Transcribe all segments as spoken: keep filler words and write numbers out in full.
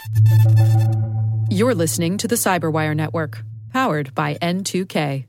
You're listening to the Cyberwire Network, powered by N two K.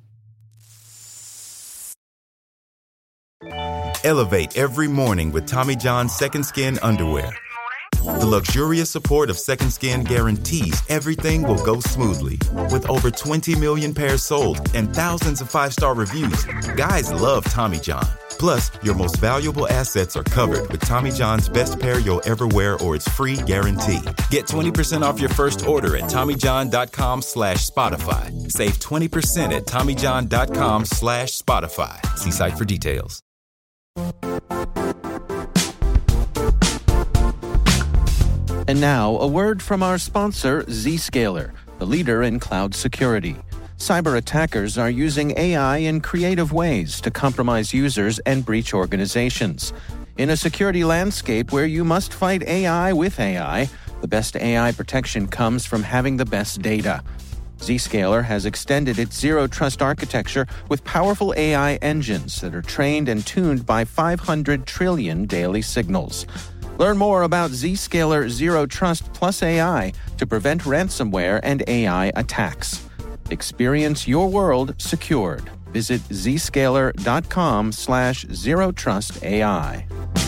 Elevate every morning with Tommy John's Second Skin underwear. The luxurious support of Second Skin guarantees everything will go smoothly. With over twenty million pairs sold and thousands of five-star reviews, guys love Tommy John. Plus, your most valuable assets are covered with Tommy John's best pair you'll ever wear or its free guarantee. Get twenty percent off your first order at TommyJohn.com slash Spotify. Save twenty percent at TommyJohn.com slash Spotify. See site for details. And now, a word from our sponsor, Zscaler, the leader in cloud security. Cyber attackers are using A I in creative ways to compromise users and breach organizations. In a security landscape where you must fight A I with A I, the best A I protection comes from having the best data. Zscaler has extended its zero-trust architecture with powerful A I engines that are trained and tuned by five hundred trillion daily signals. Learn more about Zscaler Zero Trust Plus A I to prevent ransomware and A I attacks. Experience your world secured. Visit Zscaler.com slash Zero Trust AI.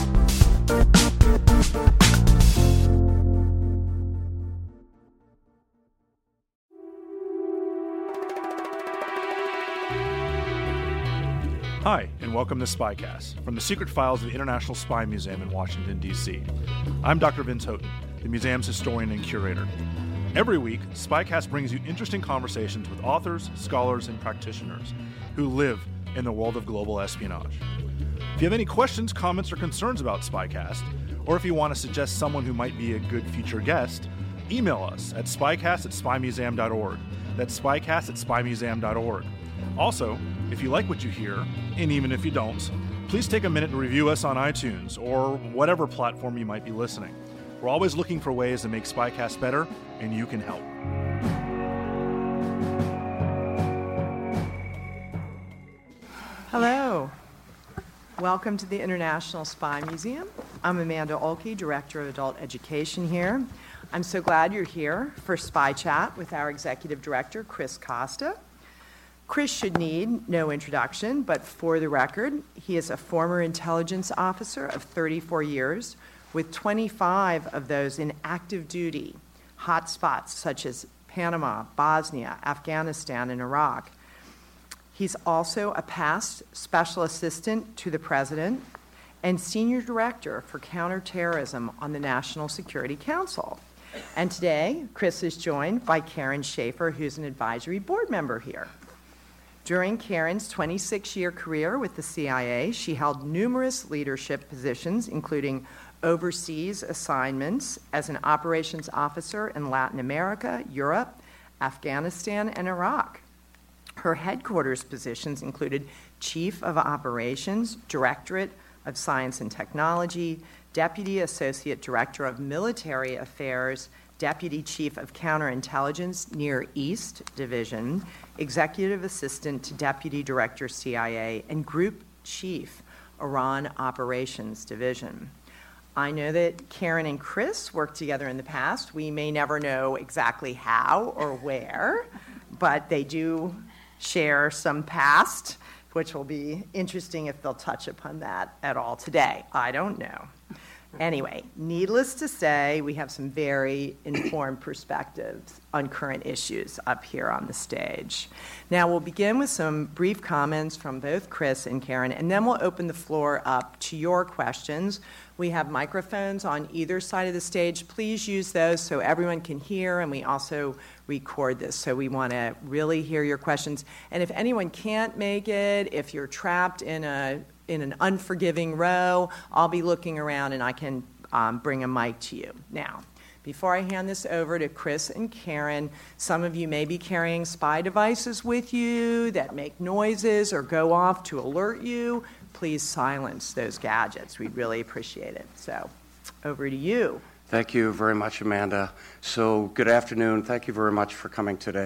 Hi, and welcome to SpyCast, from the secret files of the International Spy Museum in Washington, D C I'm Doctor Vince Houghton, the museum's historian and curator. Every week, SpyCast brings you interesting conversations with authors, scholars, and practitioners who live in the world of global espionage. If you have any questions, comments, or concerns about SpyCast, or if you want to suggest someone who might be a good future guest, email us at spycast at spymuseum dot org. That's spycast at spymuseum dot org. Also, if you like what you hear, and even if you don't, please take a minute to review us on iTunes or whatever platform you might be listening. We're always looking for ways to make SpyCast better, and you can help. Hello. Welcome to the International Spy Museum. I'm Amanda Olkey, Director of Adult Education here. I'm so glad you're here for Spy Chat with our Executive Director, Chris Costa. Chris should need no introduction, but for the record, he is a former intelligence officer of thirty-four years, with twenty-five of those in active duty hotspots such as Panama, Bosnia, Afghanistan, and Iraq. He's also a past special assistant to the president and senior director for counterterrorism on the National Security Council. And today, Chris is joined by Karen Schaefer, who's an advisory board member here. During Karen's twenty-six-year career with the C I A, she held numerous leadership positions, including overseas assignments as an operations officer in Latin America, Europe, Afghanistan, and Iraq. Her headquarters positions included Chief of Operations, Directorate of Science and Technology, Deputy Associate Director of Military Affairs, Deputy Chief of Counterintelligence Near East Division, Executive Assistant to Deputy Director C I A, and Group Chief, Iran Operations Division. I know that Karen and Chris worked together in the past. We may never know exactly how or where, but they do share some past, which will be interesting if they'll touch upon that at all today. I don't know. Anyway, needless to say, we have some very informed perspectives on current issues up here on the stage. Now, we'll begin with some brief comments from both Chris and Karen, and then we'll open the floor up to your questions. We have microphones on either side of the stage. Please use those so everyone can hear, and we also record this, so we want to really hear your questions. And if anyone can't make it, if you're trapped in a in an unforgiving row, I'll be looking around and I can um, bring a mic to you. Now, before I hand this over to Chris and Karen, some of you may be carrying spy devices with you that make noises or go off to alert you. Please silence those gadgets. We'd really appreciate it. So, over to you. Thank you very much, Amanda. So, good afternoon. Thank you very much for coming today.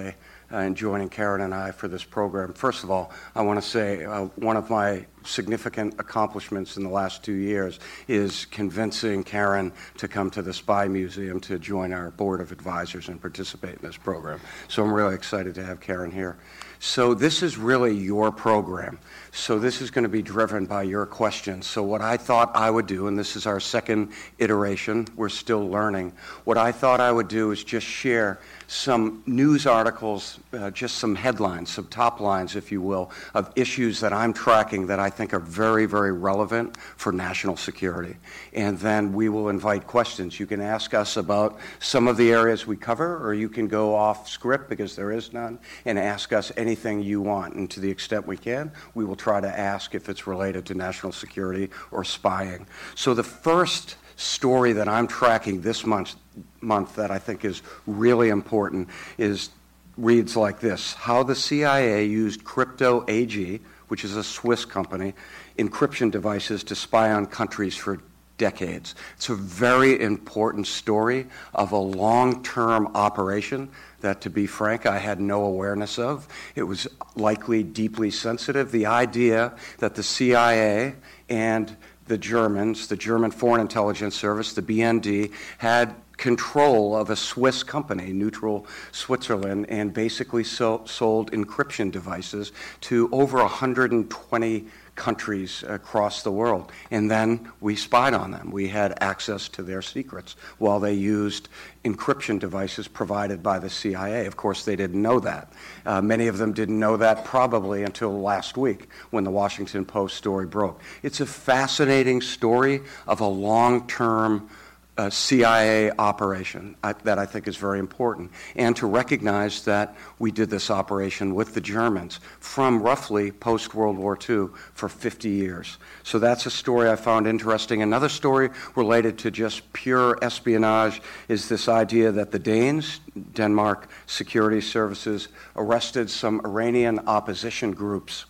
uh, in joining Karen and I for this program. First of all, I want to say uh, one of my significant accomplishments in the last two years is convincing Karen to come to the Spy Museum to join our board of advisors and participate in this program. So I'm really excited to have Karen here. So this is really your program. So this is going to be driven by your questions. So what I thought I would do, and this is our second iteration, we're still learning, what I thought I would do is just share some news articles, uh, just some headlines, some top lines, if you will, of issues that I'm tracking that I think are very, very relevant for national security. And then we will invite questions. You can ask us about some of the areas we cover, or you can go off script because there is none, and ask us anything you want. And to the extent we can, we will try to ask if it's related to national security or spying. So the first story that I'm tracking this month, month that I think is really important is reads like this: how the C I A used Crypto A G, which is a Swiss company, encryption devices to spy on countries for decades. It's a very important story of a long-term operation that, to be frank, I had no awareness of. It was likely deeply sensitive. The idea that the C I A and the Germans, the German Foreign Intelligence Service, the B N D, had control of a Swiss company, Neutral Switzerland, and basically so, sold encryption devices to over one hundred twenty countries across the world. And then we spied on them. We had access to their secrets while they used encryption devices provided by the C I A. Of course, they didn't know that. Uh, many of them didn't know that probably until last week when the Washington Post story broke. It's a fascinating story of a long-term Uh, C I A operation I, that I think is very important, and to recognize that we did this operation with the Germans from roughly post-World War Two for fifty years. So that's a story I found interesting. Another story related to just pure espionage is this idea that the Danes, Denmark Security Services, arrested some Iranian opposition groups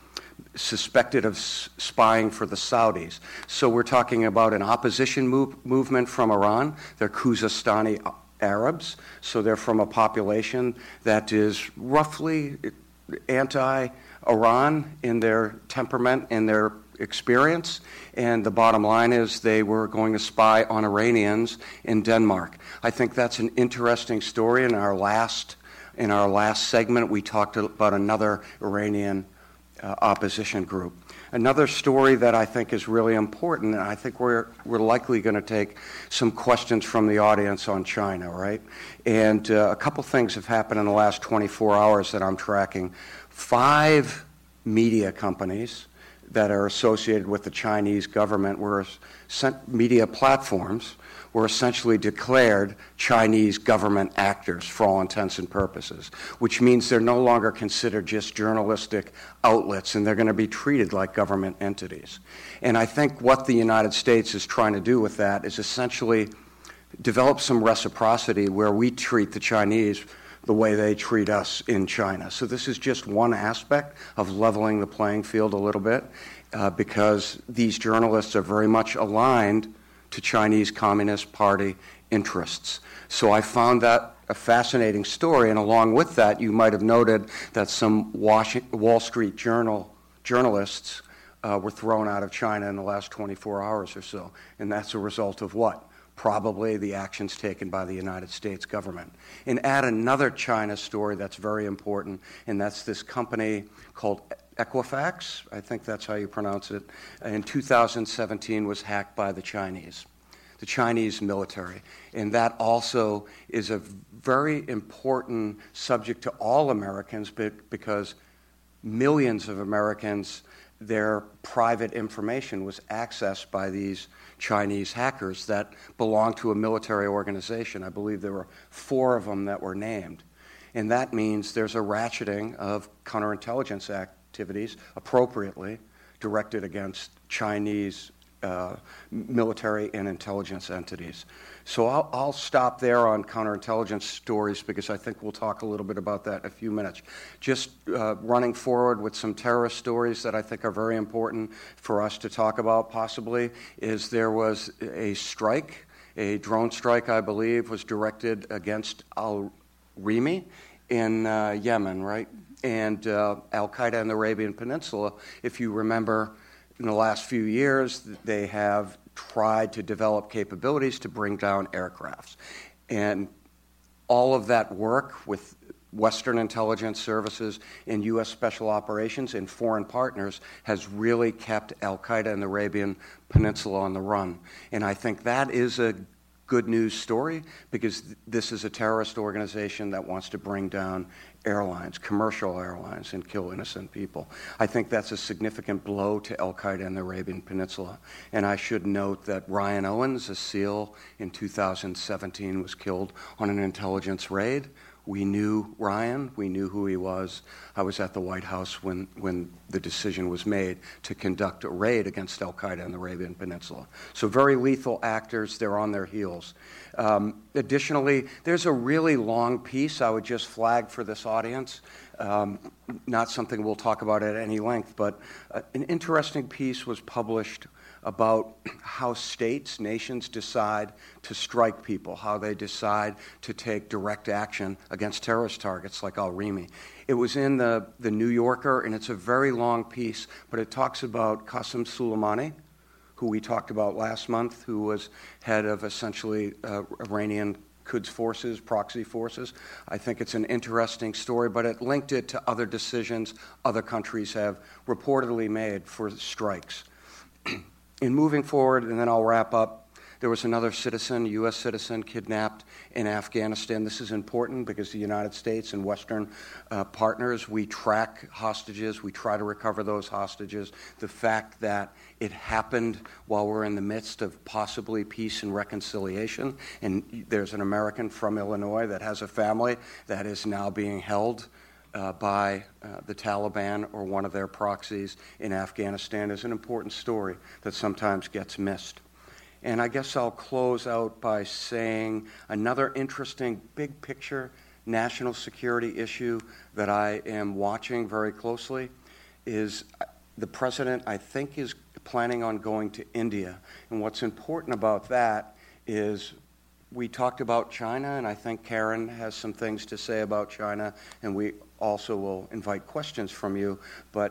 suspected of s- spying for the Saudis. So we're talking about an opposition move- movement from Iran. They're Khuzestani Arabs, so they're from a population that is roughly anti-Iran in their temperament and their experience. And the bottom line is they were going to spy on Iranians in Denmark. I think that's an interesting story. In our last, in our last segment, we talked about another Iranian Uh, opposition group. Another story that I think is really important, and I think we're we're likely going to take some questions from the audience on China, right? And uh, a couple things have happened in the last twenty-four hours that I'm tracking. Five media companies that are associated with the Chinese government were sent, media platforms were essentially declared Chinese government actors for all intents and purposes, which means they're no longer considered just journalistic outlets, and they're going to be treated like government entities. And I think what the United States is trying to do with that is essentially develop some reciprocity where we treat the Chinese the way they treat us in China. So this is just one aspect of leveling the playing field a little bit, uh, because these journalists are very much aligned to Chinese Communist Party interests. So I found that a fascinating story, and along with that, you might have noted that some Wall Street Journal journalists uh, were thrown out of China in the last twenty-four hours or so, and that's a result of what? Probably the actions taken by the United States government. And add another China story that's very important, and that's this company called Equifax, I think that's how you pronounce it, in two thousand seventeen was hacked by the Chinese, the Chinese military. And that also is a very important subject to all Americans because millions of Americans, their private information was accessed by these Chinese hackers that belong to a military organization. I believe there were four of them that were named. And that means there's a ratcheting of counterintelligence activities appropriately directed against Chinese uh, military and intelligence entities. So I'll, I'll stop there on counterintelligence stories because I think we'll talk a little bit about that in a few minutes. Just uh, running forward with some terrorist stories that I think are very important for us to talk about possibly is there was a strike, a drone strike I believe was directed against Al-Rimi in uh, Yemen, right? And uh, Al-Qaeda in the Arabian Peninsula, if you remember, in the last few years, they have tried to develop capabilities to bring down aircrafts. And all of that work with Western intelligence services and U S special operations and foreign partners has really kept Al-Qaeda in the Arabian Peninsula on the run. And I think that is a good news story, because th- this is a terrorist organization that wants to bring down airlines, commercial airlines, and kill innocent people. I think that's a significant blow to Al-Qaeda in the Arabian Peninsula. And I should note that Ryan Owens, a SEAL in two thousand seventeen, was killed on an intelligence raid. We knew Ryan. We knew who he was. I was at the White House when, when the decision was made to conduct a raid against Al-Qaeda in the Arabian Peninsula. So very lethal actors. They're on their heels. Um, additionally, there's a really long piece I would just flag for this audience. Um, not something we'll talk about at any length, but uh, an interesting piece was published about how states, nations decide to strike people, how they decide to take direct action against terrorist targets like al-Rimi. It was in the, the New Yorker, and it's a very long piece, but it talks about Qasem Soleimani, who we talked about last month, who was head of essentially uh, Iranian Quds forces, proxy forces. I think it's an interesting story, but it linked it to other decisions other countries have reportedly made for strikes. In moving forward, and then I'll wrap up, there was another citizen, U S citizen, kidnapped in Afghanistan. This is important because the United States and Western uh, partners, we track hostages, we try to recover those hostages. The fact that it happened while we're in the midst of possibly peace and reconciliation, and there's an American from Illinois that has a family that is now being held Uh, by uh, the Taliban or one of their proxies in Afghanistan is an important story that sometimes gets missed. And I guess I'll close out by saying another interesting big picture national security issue that I am watching very closely is the president, I think, is planning on going to India. And what's important about that is we talked about China, and I think Karen has some things to say about China, and we also will invite questions from you. But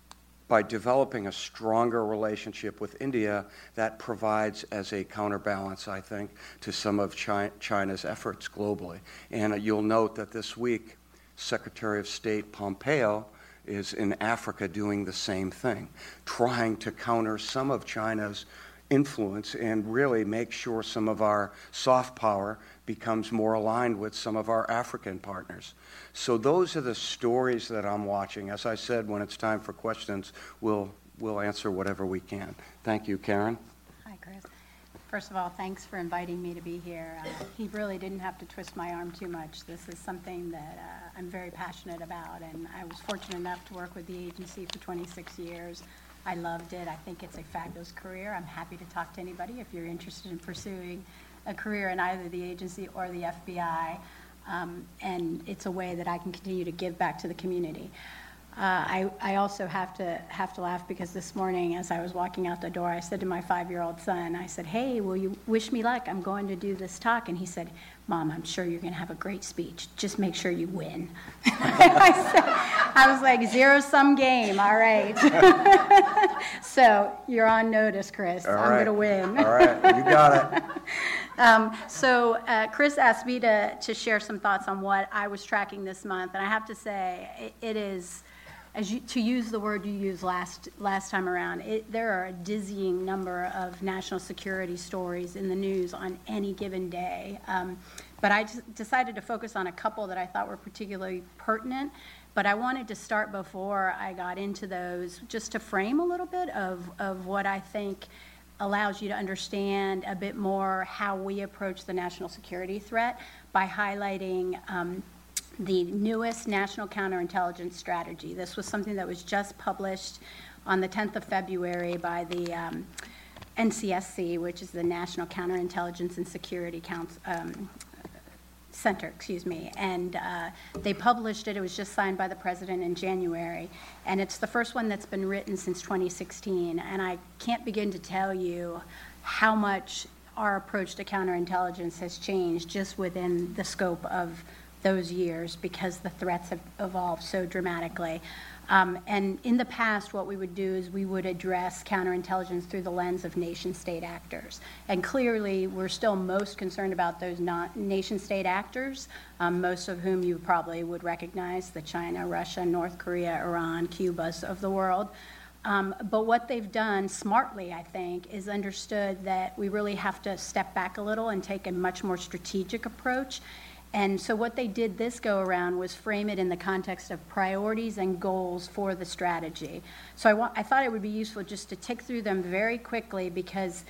by developing a stronger relationship with India, that provides as a counterbalance, I think, to some of Chi- China's efforts globally. And uh, you'll note that this week, Secretary of State Pompeo is in Africa doing the same thing, trying to counter some of China's influence and really make sure some of our soft power becomes more aligned with some of our African partners. So those are the stories that I'm watching. As I said, when it's time for questions, we'll we'll answer whatever we can. Thank you, Karen. Hi, Chris. First of all, thanks for inviting me to be here. Uh, he really didn't have to twist my arm too much. This is something that uh, I'm very passionate about, and I was fortunate enough to work with the agency for twenty-six years. I loved it. I think it's a fabulous career. I'm happy to talk to anybody if you're interested in pursuing a career in either the agency or the F B I. Um, and it's a way that I can continue to give back to the community. Uh, I, I also have to have to laugh because this morning as I was walking out the door, I said to my five-year-old son, I said, hey, will you wish me luck? I'm going to do this talk. And he said, Mom, I'm sure you're going to have a great speech. Just make sure you win. I, said, I was like, zero-sum game, all right. So you're on notice, Chris. All I'm right. going to win. All right, you got it. Um, so uh, Chris asked me to, to share some thoughts on what I was tracking this month. And I have to say, it, it is, as you, to use the word you used last last time around, it, there are a dizzying number of national security stories in the news on any given day. Um, but I just decided to focus on a couple that I thought were particularly pertinent. But I wanted to start before I got into those just to frame a little bit of, of what I think allows you to understand a bit more how we approach the national security threat by highlighting um, the newest national counterintelligence strategy. This was something that was just published on the tenth of February by the um, N C S C, which is the National Counterintelligence and Security Council, um, Center, excuse me, and uh, they published it. It was just signed by the president in January, and it's the first one that's been written since twenty sixteen, and I can't begin to tell you how much our approach to counterintelligence has changed just within the scope of those years because the threats have evolved so dramatically. Um, and in the past, what we would do is we would address counterintelligence through the lens of nation-state actors. And clearly, we're still most concerned about those non- nation-state actors, um, most of whom you probably would recognize, the China, Russia, North Korea, Iran, Cubas of the world. Um, but what they've done smartly, I think, is understood that we really have to step back a little and take a much more strategic approach. And so what they did this go around was frame it in the context of priorities and goals for the strategy. So I, wa- I thought it would be useful just to tick through them very quickly because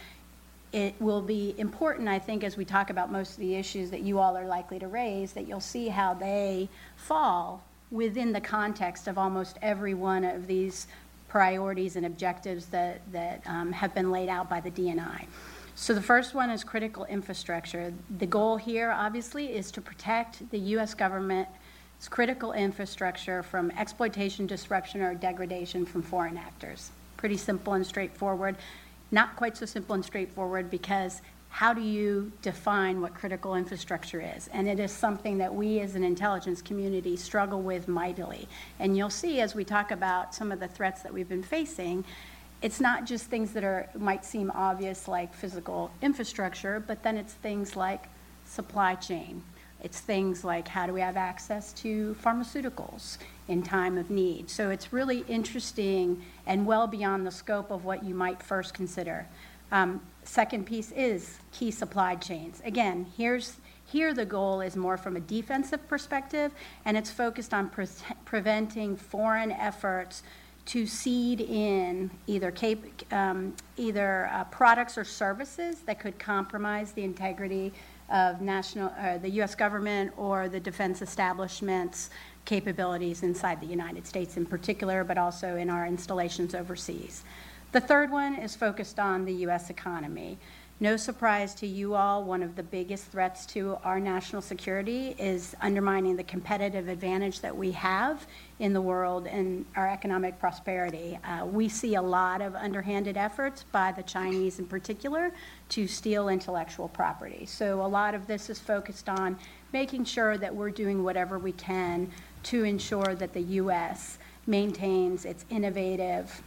it will be important, I think, as we talk about most of the issues that you all are likely to raise, that you'll see how they fall within the context of almost every one of these priorities and objectives that, that um, have been laid out by the D N I. So the first one is critical infrastructure. The goal here, obviously, is to protect the U S government's critical infrastructure from exploitation, disruption, or degradation from foreign actors. Pretty simple and straightforward. Not quite so simple and straightforward because how do you define what critical infrastructure is? And it is something that we as an intelligence community struggle with mightily. And you'll see as we talk about some of the threats that we've been facing, it's not just things that are might seem obvious like physical infrastructure, but then it's things like supply chain. It's things like how do we have access to pharmaceuticals in time of need. So it's really interesting and well beyond the scope of what you might first consider. Um, second piece is key supply chains. Again, here's here the goal is more from a defensive perspective, and it's focused on pre- preventing foreign efforts to seed in either cap- um, either uh, products or services that could compromise the integrity of national, uh, the U S government or the defense establishment's capabilities inside the United States in particular, but also in our installations overseas. The third one is focused on the U S economy. No surprise to you all, one of the biggest threats to our national security is undermining the competitive advantage that we have in the world and our economic prosperity. Uh, we see a lot of underhanded efforts by the Chinese in particular to steal intellectual property. So a lot of this is focused on making sure that we're doing whatever we can to ensure that the U S maintains its innovative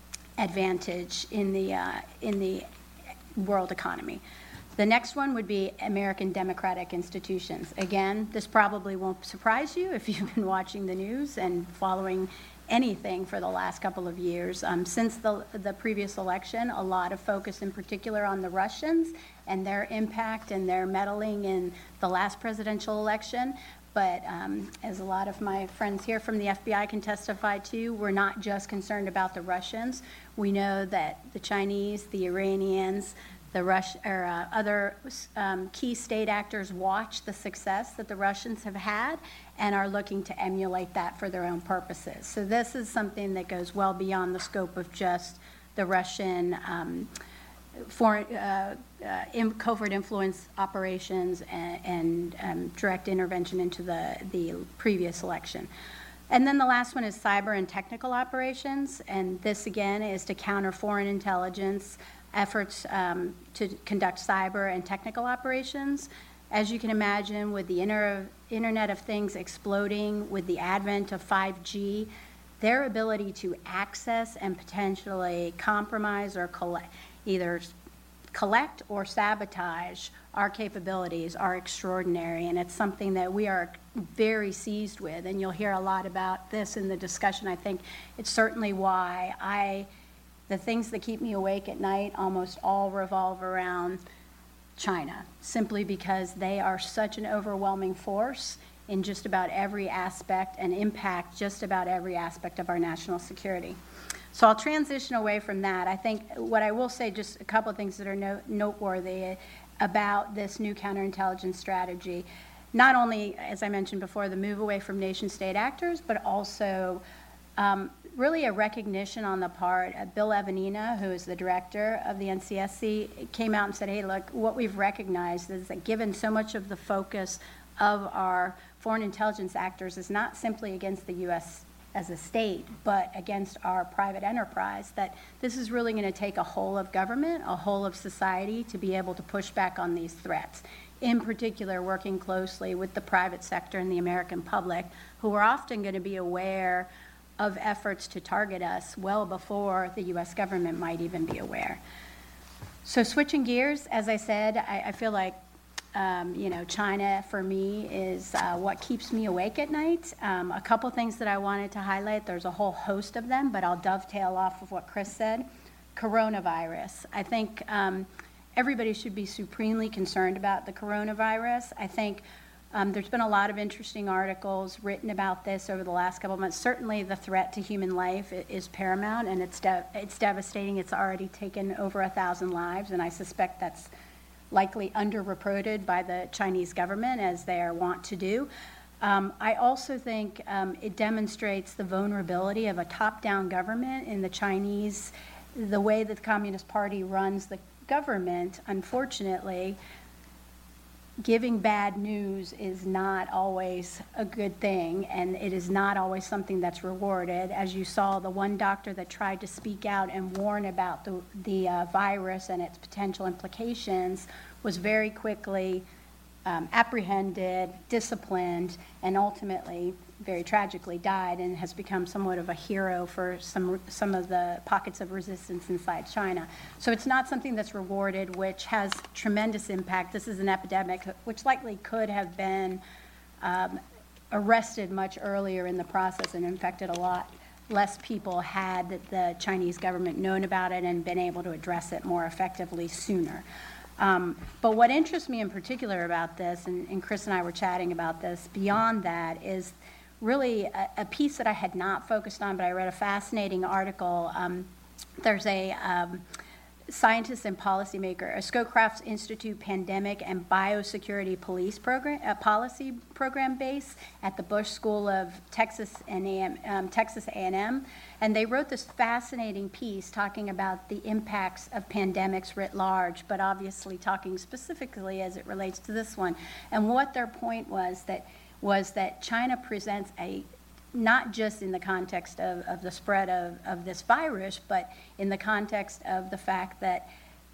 advantage in the uh, in the world economy. The next one would be American democratic institutions. Again, this probably won't surprise you if you've been watching the news and following anything for the last couple of years. Um, since the, the previous election, a lot of focus in particular on the Russians and their impact and their meddling in the last presidential election. But um, as a lot of my friends here from the F B I can testify to, we're not just concerned about the Russians. We know that the Chinese, the Iranians, the Rush, or uh, other um, key state actors watch the success that the Russians have had and are looking to emulate that for their own purposes. So this is something that goes well beyond the scope of just the Russian um, foreign uh, uh, in covert influence operations and, and um, direct intervention into the, the previous election. And then the last one is cyber and technical operations, and this again is to counter foreign intelligence efforts um, to conduct cyber and technical operations. As you can imagine, with the inter- Internet of Things exploding, with the advent of five G, their ability to access and potentially compromise or collect, either collect or sabotage our capabilities are extraordinary, and it's something that we are very seized with, and you'll hear a lot about this in the discussion. I think it's certainly why I, the things that keep me awake at night almost all revolve around China, simply because they are such an overwhelming force in just about every aspect and impact just about every aspect of our national security. So I'll transition away from that. I think what I will say, just a couple of things that are no, noteworthy about this new counterintelligence strategy. Not only, as I mentioned before, the move away from nation-state actors, but also um, really a recognition on the part of Bill Evanina, who is the director of the N C S C, came out and said, hey, look, what we've recognized is that given so much of the focus of our foreign intelligence actors is not simply against the U S as a state, but against our private enterprise, that this is really going to take a whole of government, a whole of society to be able to push back on these threats. in particular working closely with the private sector and the American public, who are often going to be aware of efforts to target us well before the U S government might even be aware. So switching gears, as I said, I, I feel like Um, you know, China, for me, is uh, what keeps me awake at night. Um, a couple things that I wanted to highlight. There's a whole host of them, but I'll dovetail off of what Chris said. Coronavirus. I think um, everybody should be supremely concerned about the coronavirus. I think um, there's been a lot of interesting articles written about this over the last couple of months. Certainly the threat to human life is paramount, and it's, de- it's devastating. It's already taken over a thousand lives, and I suspect that's likely underreported by the Chinese government, as they are wont to do. Um, I also think um, it demonstrates the vulnerability of a top-down government in the Chinese, the way that the Communist Party runs the government. Unfortunately, giving bad news is not always a good thing, and it is not always something that's rewarded. As you saw, the one doctor that tried to speak out and warn about the, the uh, virus and its potential implications was very quickly um, apprehended, disciplined, and ultimately, very tragically, died and has become somewhat of a hero for some some of the pockets of resistance inside China. So it's not something that's rewarded, which has tremendous impact. This is an epidemic which likely could have been um, arrested much earlier in the process and infected a lot less people had the Chinese government known about it and been able to address it more effectively sooner. Um, but what interests me in particular about this, and, and Chris and I were chatting about this, beyond that is really a, a piece that I had not focused on, but I read a fascinating article. Um, there's a um, scientist and policymaker, a Scowcroft Institute Pandemic and Biosecurity Police Program, uh, Policy Program base at the Bush School of Texas and A M, um, Texas A and M, and they wrote this fascinating piece talking about the impacts of pandemics writ large, but obviously talking specifically as it relates to this one. And what their point was that was that China presents a, not just in the context of, of the spread of, of this virus, but in the context of the fact that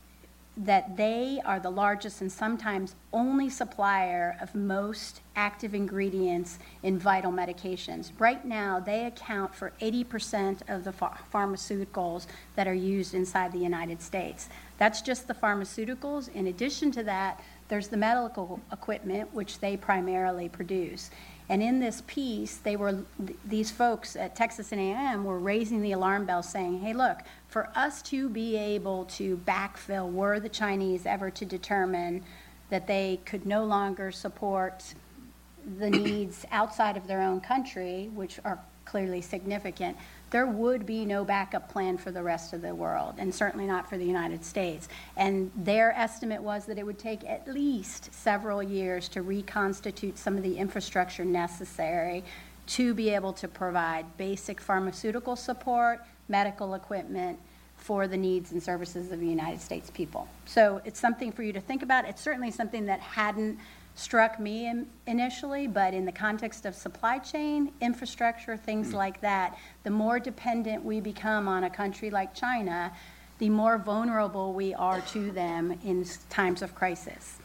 that they are the largest and sometimes only supplier of most active ingredients in vital medications. Right now, they account for eighty percent of the ph- pharmaceuticals that are used inside the United States. That's just the pharmaceuticals. In addition to that, there's the medical equipment, which they primarily produce. And in this piece, they were these folks at Texas A and M were raising the alarm bell saying, hey, look, for us to be able to backfill, were the Chinese ever to determine that they could no longer support the needs outside of their own country, which are clearly significant, there would be no backup plan for the rest of the world, and certainly not for the United States. And their estimate was that it would take at least several years to reconstitute some of the infrastructure necessary to be able to provide basic pharmaceutical support, medical equipment for the needs and services of the United States people. So it's something for you to think about. It's certainly something that hadn't struck me in, initially, but in the context of supply chain, infrastructure, things like that, the more dependent we become on a country like China, the more vulnerable we are to them in times of crisis.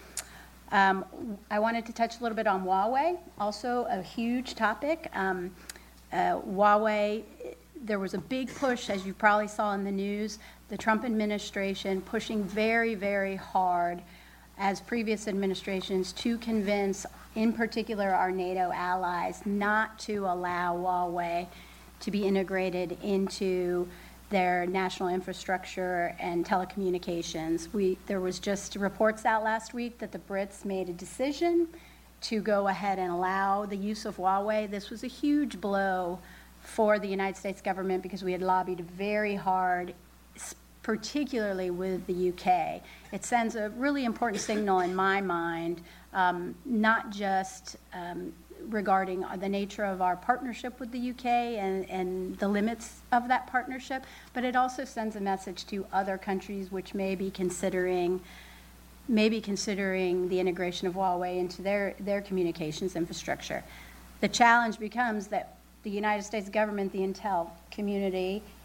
Um, I wanted to touch a little bit on Huawei, also a huge topic. Um, uh, Huawei, there was a big push, as you probably saw in the news, the Trump administration pushing very, very hard as previous administrations to convince, in particular, our NATO allies not to allow Huawei to be integrated into their national infrastructure and telecommunications. We, there was just reports out last week that the Brits made a decision to go ahead and allow the use of Huawei. This was a huge blow for the United States government because we had lobbied very hard, particularly with the U K. It sends a really important signal in my mind, um, not just um, regarding the nature of our partnership with the U K and, and the limits of that partnership, but it also sends a message to other countries which may be considering maybe considering the integration of Huawei into their, their communications infrastructure. The challenge becomes that the United States government, the intel community,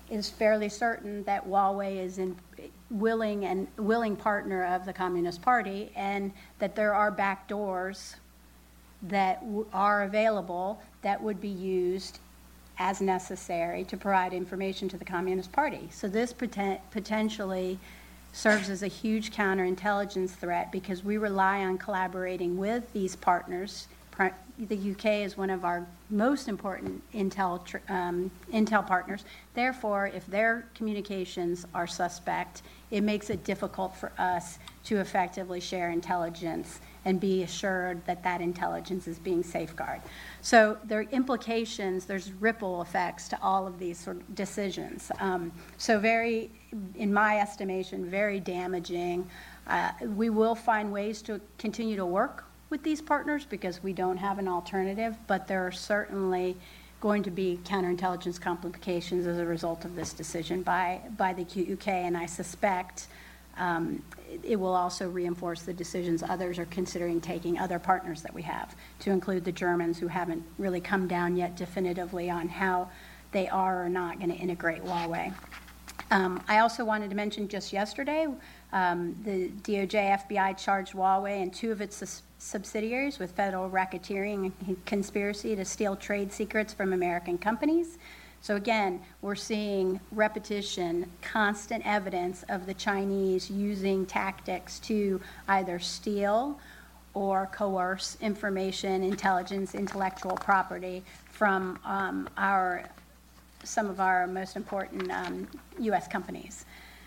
is fairly certain that Huawei is in willing and willing partner of the Communist Party, and that there are back doors that w- are available that would be used as necessary to provide information to the Communist Party. So this poten- potentially serves as a huge counterintelligence threat because we rely on collaborating with these partners. The U K is one of our most important intel um, intel partners. Therefore, if their communications are suspect, it makes it difficult for us to effectively share intelligence and be assured that that intelligence is being safeguarded. So there are implications, there's ripple effects to all of these sort of decisions. Um, so very, in my estimation, very damaging. Uh, we will find ways to continue to work with these partners because we don't have an alternative, but there are certainly going to be counterintelligence complications as a result of this decision by, by the U K, and I suspect um, it will also reinforce the decisions others are considering taking, other partners that we have, to include the Germans who haven't really come down yet definitively on how they are or not going to integrate Huawei. Um, I also wanted to mention just yesterday, um, the D O J F B I charged Huawei and two of its sus- subsidiaries with federal racketeering and conspiracy to steal trade secrets from American companies. So again, we're seeing repetition, constant evidence of the Chinese using tactics to either steal or coerce information, intelligence, intellectual property from um, our some of our most important um, U S companies.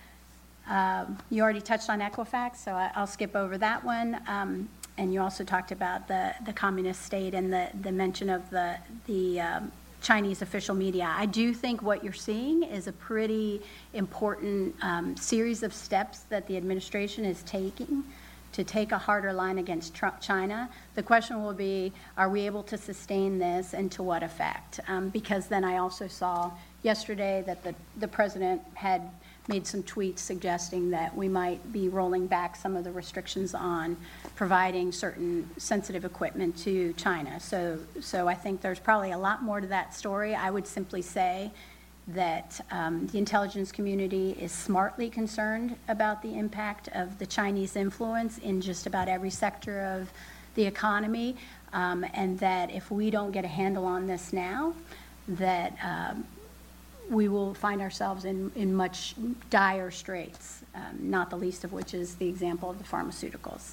Um, you already touched on Equifax, so I, I'll skip over that one. Um, and you also talked about the, the communist state and the, the mention of the, the um, Chinese official media. I do think what you're seeing is a pretty important um, series of steps that the administration is taking to take a harder line against Trump, China. The question will be, are we able to sustain this and to what effect? Um, because then I also saw yesterday that the, the president had made some tweets suggesting that we might be rolling back some of the restrictions on providing certain sensitive equipment to China. So, so I think there's probably a lot more to that story. I would simply say that um, the intelligence community is smartly concerned about the impact of the Chinese influence in just about every sector of the economy, um, and that if we don't get a handle on this now, that um, we will find ourselves in, in much dire straits, um, not the least of which is the example of the pharmaceuticals.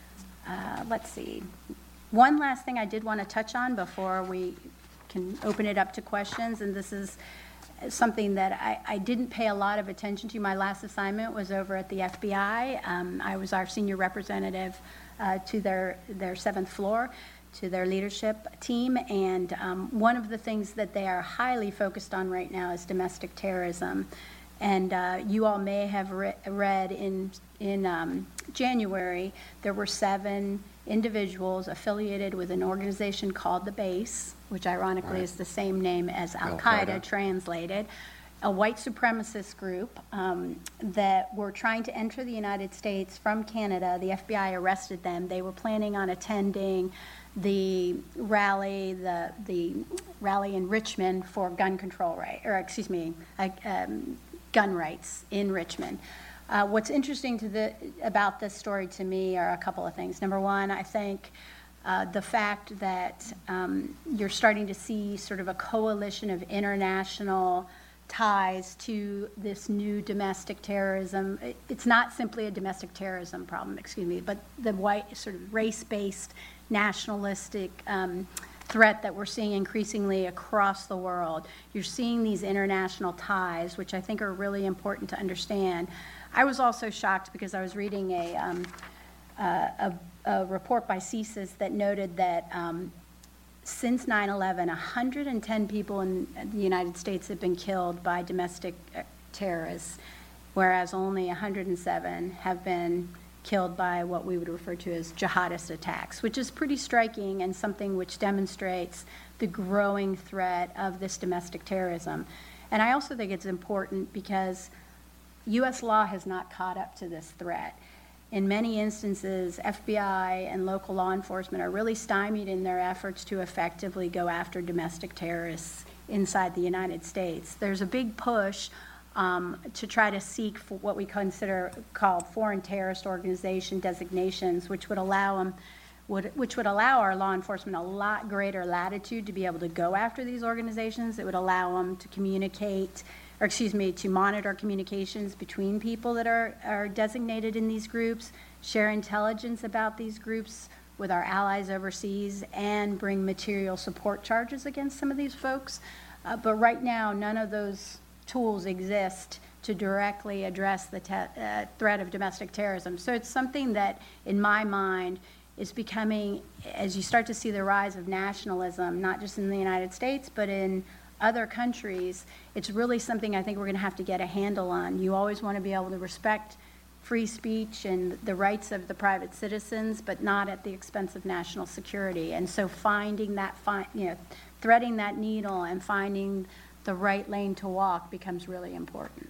Uh, let's see. One last thing I did want to touch on before we can open it up to questions, and this is something that I, I didn't pay a lot of attention to. My last assignment was over at the F B I. Um, I was our senior representative uh, to their, their seventh floor, to their leadership team, and um, one of the things that they are highly focused on right now is domestic terrorism. And uh, you all may have re- read in, in um, January, there were seven individuals affiliated with an organization called the Base, which ironically right. is the same name as Al-Qaeda, Al-Qaeda translated, a white supremacist group um, that were trying to enter the United States from Canada. The F B I arrested them. They were planning on attending the rally, the the rally in Richmond for gun control right, or excuse me, uh, um, gun rights in Richmond. Uh, what's interesting to the about this story to me are a couple of things. Number one, I think uh, the fact that um, you're starting to see sort of a coalition of international ties to this new domestic terrorism. It's not simply a domestic terrorism problem, excuse me, but the white sort of race-based nationalistic um, threat that we're seeing increasingly across the world. You're seeing these international ties, which I think are really important to understand. I was also shocked because I was reading a, um, uh, a, a report by C S I S that noted that um, since nine eleven, one hundred ten people in the United States have been killed by domestic terrorists, whereas only one hundred seven have been killed by what we would refer to as jihadist attacks, which is pretty striking and something which demonstrates the growing threat of this domestic terrorism. And I also think it's important because U S law has not caught up to this threat. In many instances, F B I and local law enforcement are really stymied in their efforts to effectively go after domestic terrorists inside the United States. There's a big push um, to try to seek for what we consider called foreign terrorist organization designations, which would allow them, would, which would allow our law enforcement a lot greater latitude to be able to go after these organizations. It would allow them to communicate, or excuse me, to monitor communications between people that are, are designated in these groups, share intelligence about these groups with our allies overseas, and bring material support charges against some of these folks. Uh, but right now, none of those tools exist to directly address the te- uh, threat of domestic terrorism. So it's something that, in my mind, is becoming, as you start to see the rise of nationalism, not just in the United States, but in other countries, it's really something I think we're going to have to get a handle on. You always want to be able to respect free speech and the rights of the private citizens, but not at the expense of national security. And so finding that, fi- you know, threading that needle and finding the right lane to walk becomes really important.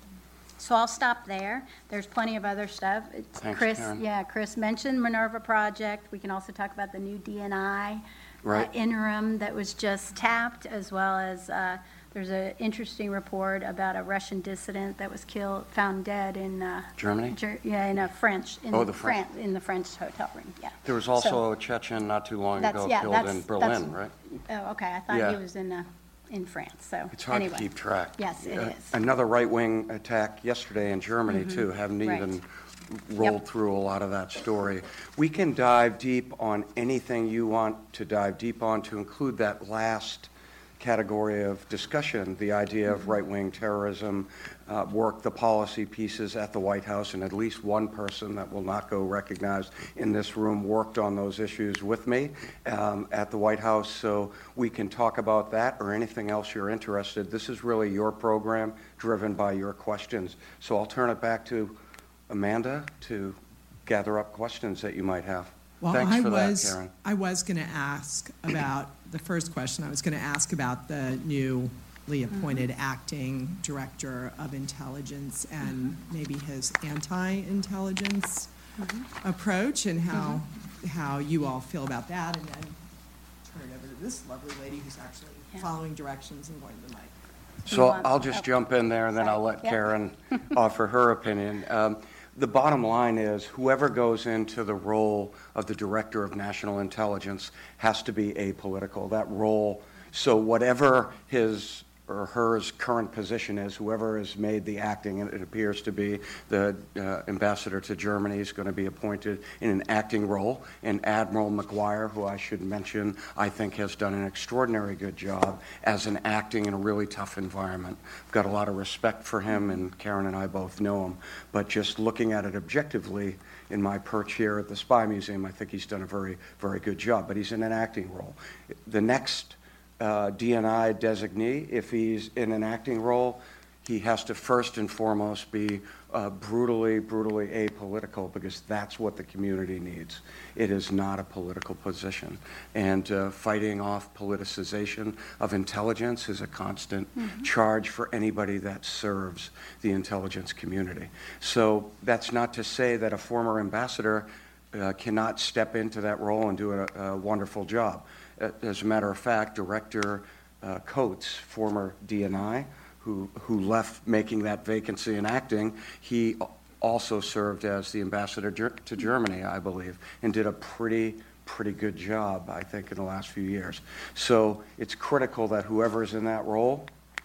So I'll stop there. There's plenty of other stuff. It's Thanks, Chris, Karen. yeah, Chris mentioned Minerva Project. We can also talk about the new D N I Right. uh, interim that was just tapped, as well as uh, there's an interesting report about a Russian dissident that was killed, found dead in uh, Germany? Ger- yeah, in a French, in Oh, the French. France, in the French hotel room. Yeah. There was also So- a Chechen not too long That's- ago yeah, killed that's- in that's- Berlin, right? Oh, okay. I thought Yeah. he was in uh, in France. So It's hard anyway. to keep track. Yes, it Uh, is. Another right-wing attack yesterday in Germany, too. Haven't Right. even rolled Yep. through a lot of that story. We can dive deep on anything you want to dive deep on, to include that last category of discussion, the idea of right-wing terrorism, uh, work the policy pieces at the White House, and at least one person that will not go recognized in this room worked on those issues with me um, at the White House, so we can talk about that or anything else you're interested. This is really your program, driven by your questions. So I'll turn it back to Amanda to gather up questions that you might have. Well, Thanks I for was, that, Karen. I was going to ask about, the first question, I was going to ask about the newly appointed acting director of intelligence and maybe his anti-intelligence approach, and how, how you all feel about that, and then turn it over to this lovely lady who's actually Yeah. following directions and going to the mic. So want- I'll just oh. jump in there, and then I'll let Yeah. Karen offer her opinion. Um, The bottom line is, whoever goes into the role of the Director of National Intelligence has to be apolitical. That role, so whatever his or her current position is, whoever has made the acting, and it appears to be the uh, ambassador to Germany, is going to be appointed in an acting role. And Admiral McGuire, who I should mention, I think has done an extraordinary good job as an acting in a really tough environment. I've got a lot of respect for him, and Karen and I both know him. But just looking at it objectively, in my perch here at the Spy Museum, I think he's done a very, very good job. But he's in an acting role. The next Uh, D N I designee, if he's in an acting role, he has to first and foremost be uh, brutally, brutally apolitical, because that's what the community needs. It is not a political position. And uh, fighting off politicization of intelligence is a constant mm-hmm. charge for anybody that serves the intelligence community. So that's not to say that a former ambassador uh, cannot step into that role and do a, a wonderful job. As a matter of fact, Director uh, Coates, former D N I, who, who left making that vacancy in acting, he also served as the ambassador ger- to Germany, I believe, and did a pretty, pretty good job, I think, in the last few years. So it's critical that whoever is in that role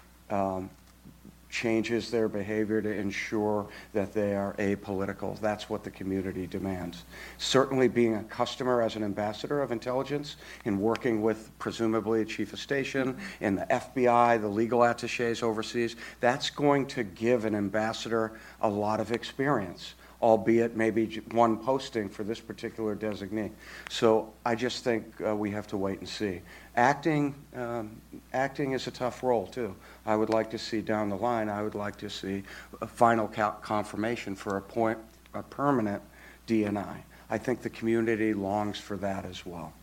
um, changes their behavior to ensure that they are apolitical. That's what the community demands. Certainly being a customer as an ambassador of intelligence and working with presumably a chief of station and the F B I, the legal attaches overseas, that's going to give an ambassador a lot of experience, albeit maybe one posting for this particular designee. So I just think uh, we have to wait and see. Acting, um, acting is a tough role, too. I would like to see down the line, I would like to see a final co- confirmation for a, point, a permanent D N I. I think the community longs for that as well.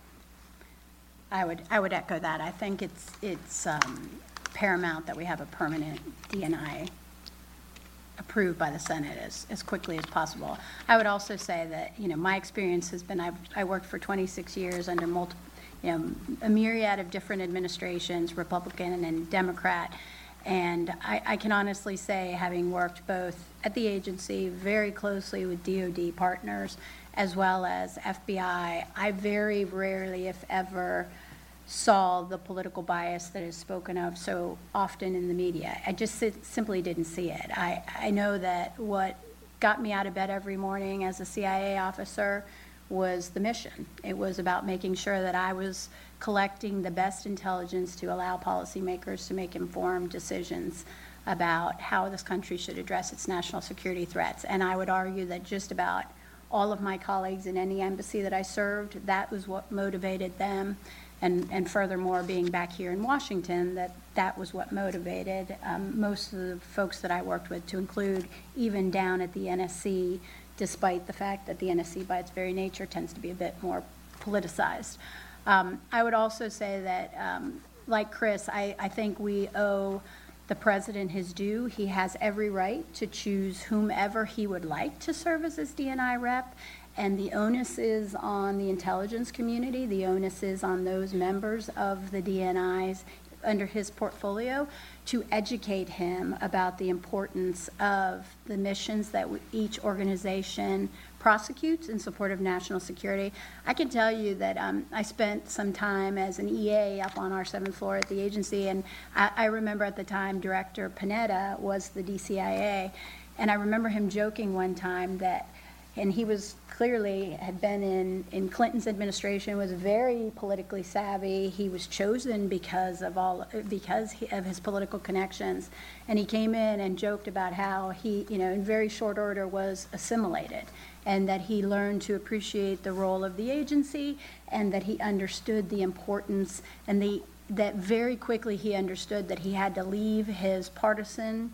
I would, I would echo that. I think it's, it's um, paramount that we have a permanent D N I approved by the Senate as, as quickly as possible. I would also say that, you know, my experience has been, I've, I worked for twenty-six years under multiple, you know, a myriad of different administrations, Republican and Democrat. And I, I can honestly say, having worked both at the agency very closely with D O D partners as well as F B I, I very rarely, if ever, saw the political bias that is spoken of so often in the media. I just simply didn't see it. I, I know that what got me out of bed every morning as a C I A officer was the mission. It was about making sure that I was collecting the best intelligence to allow policymakers to make informed decisions about how this country should address its national security threats. And I would argue that just about all of my colleagues in any embassy that I served, that was what motivated them. And, and furthermore, being back here in Washington, that that was what motivated um, most of the folks that I worked with, to include even down at the N S C, despite the fact that the N S C, by its very nature, tends to be a bit more politicized. Um, I would also say that, um, like Chris, I, I think we owe the president his due. He has every right to choose whomever he would like to serve as his D N I rep. And the onus is on the intelligence community. The onus is on those members of the D N Is under his portfolio to educate him about the importance of the missions that each organization prosecutes in support of national security. I can tell you that um, I spent some time as an E A up on our seventh floor at the agency, and I, I remember at the time Director Panetta was the D C I A, and I remember him joking one time that, and he was clearly had been in, in Clinton's administration, was very politically savvy. He was chosen because of all because he, of his political connections, and he came in and joked about how he, you know, in very short order was assimilated, and that he learned to appreciate the role of the agency, and that he understood the importance, and the that very quickly he understood that he had to leave his partisan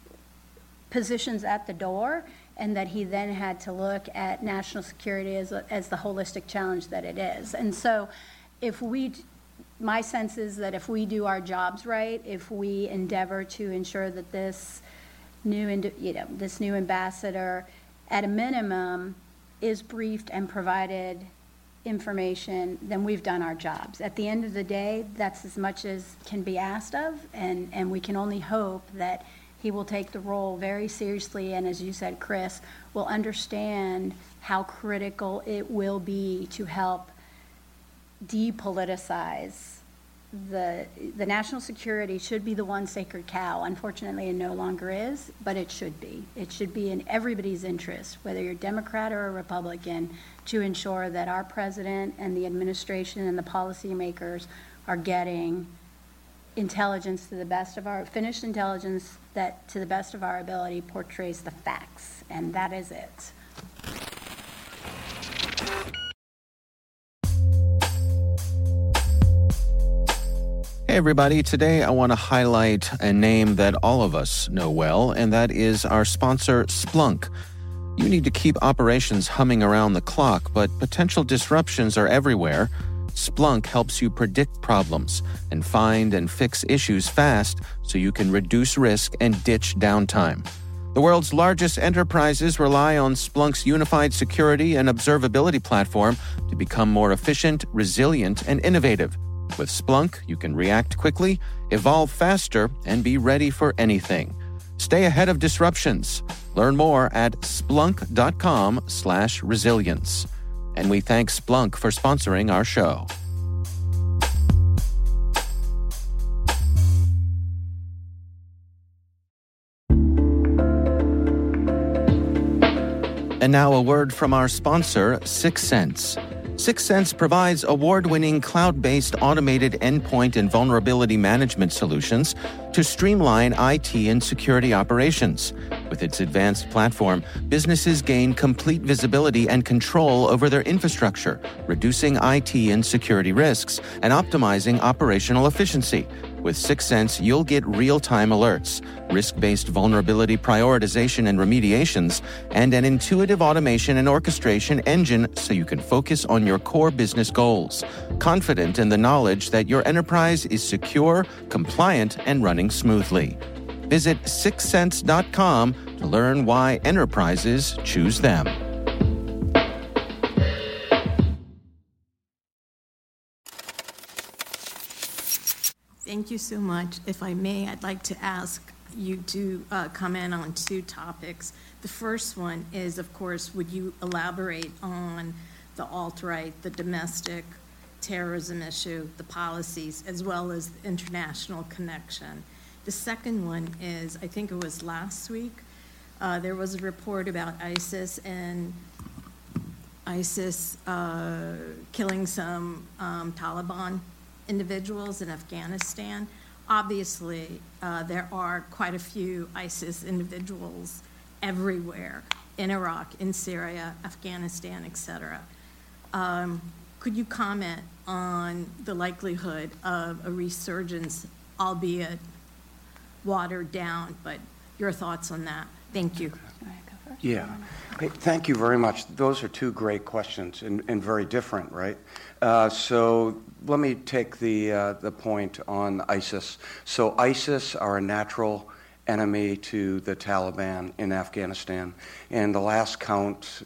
positions at the door, and that he then had to look at national security as, a, as the holistic challenge that it is. And so if we, my sense is that if we do our jobs right, if we endeavor to ensure that this new, you know, this new ambassador, at a minimum, is briefed and provided information, then we've done our jobs. At the end of the day, that's as much as can be asked of, and, and we can only hope that he will take the role very seriously, and as you said, Chris, will understand how critical it will be to help depoliticize the the national security. Should be the one sacred cow. Unfortunately, it no longer is, but it should be. It should be in everybody's interest, whether you're Democrat or a Republican, to ensure that our president and the administration and the policymakers are getting intelligence to the best of our, finished intelligence that to the best of our ability portrays the facts, and that is it. Hey everybody, today I want to highlight a name that all of us know well, and that is our sponsor, Splunk. You need to keep operations humming around the clock, but potential disruptions are everywhere. Splunk helps you predict problems and find and fix issues fast so you can reduce risk and ditch downtime. The world's largest enterprises rely on Splunk's unified security and observability platform to become more efficient, resilient, and innovative. With Splunk, you can react quickly, evolve faster, and be ready for anything. Stay ahead of disruptions. Learn more at splunk.com slash resilience. And we thank Splunk for sponsoring our show. And now a word from our sponsor, Syxsense. Syxsense provides award-winning cloud-based automated endpoint and vulnerability management solutions to streamline I T and security operations. With its advanced platform, businesses gain complete visibility and control over their infrastructure, reducing I T and security risks and optimizing operational efficiency. With Syxsense, you'll get real-time alerts, risk-based vulnerability prioritization and remediations, and an intuitive automation and orchestration engine so you can focus on your core business goals, confident in the knowledge that your enterprise is secure, compliant, and running smoothly. Visit Syxsense dot com to learn why enterprises choose them. Thank you so much. If I may, I'd like to ask you to uh, comment on two topics. The first one is, of course, would you elaborate on the alt-right, the domestic terrorism issue, the policies, as well as the international connection? The second one is, I think it was last week, uh, there was a report about ISIS and ISIS uh, killing some um, Taliban individuals in Afghanistan. Obviously, uh, there are quite a few ISIS individuals everywhere, in Iraq, in Syria, Afghanistan, et cetera. Um, could you comment on the likelihood of a resurgence, albeit watered down, but your thoughts on that? Thank you. Yeah. Hey, thank you very much. Those are two great questions and, and very different, right? Uh, so let me take the, uh, the point on ISIS. So ISIS are a natural enemy to the Taliban in Afghanistan. And the last count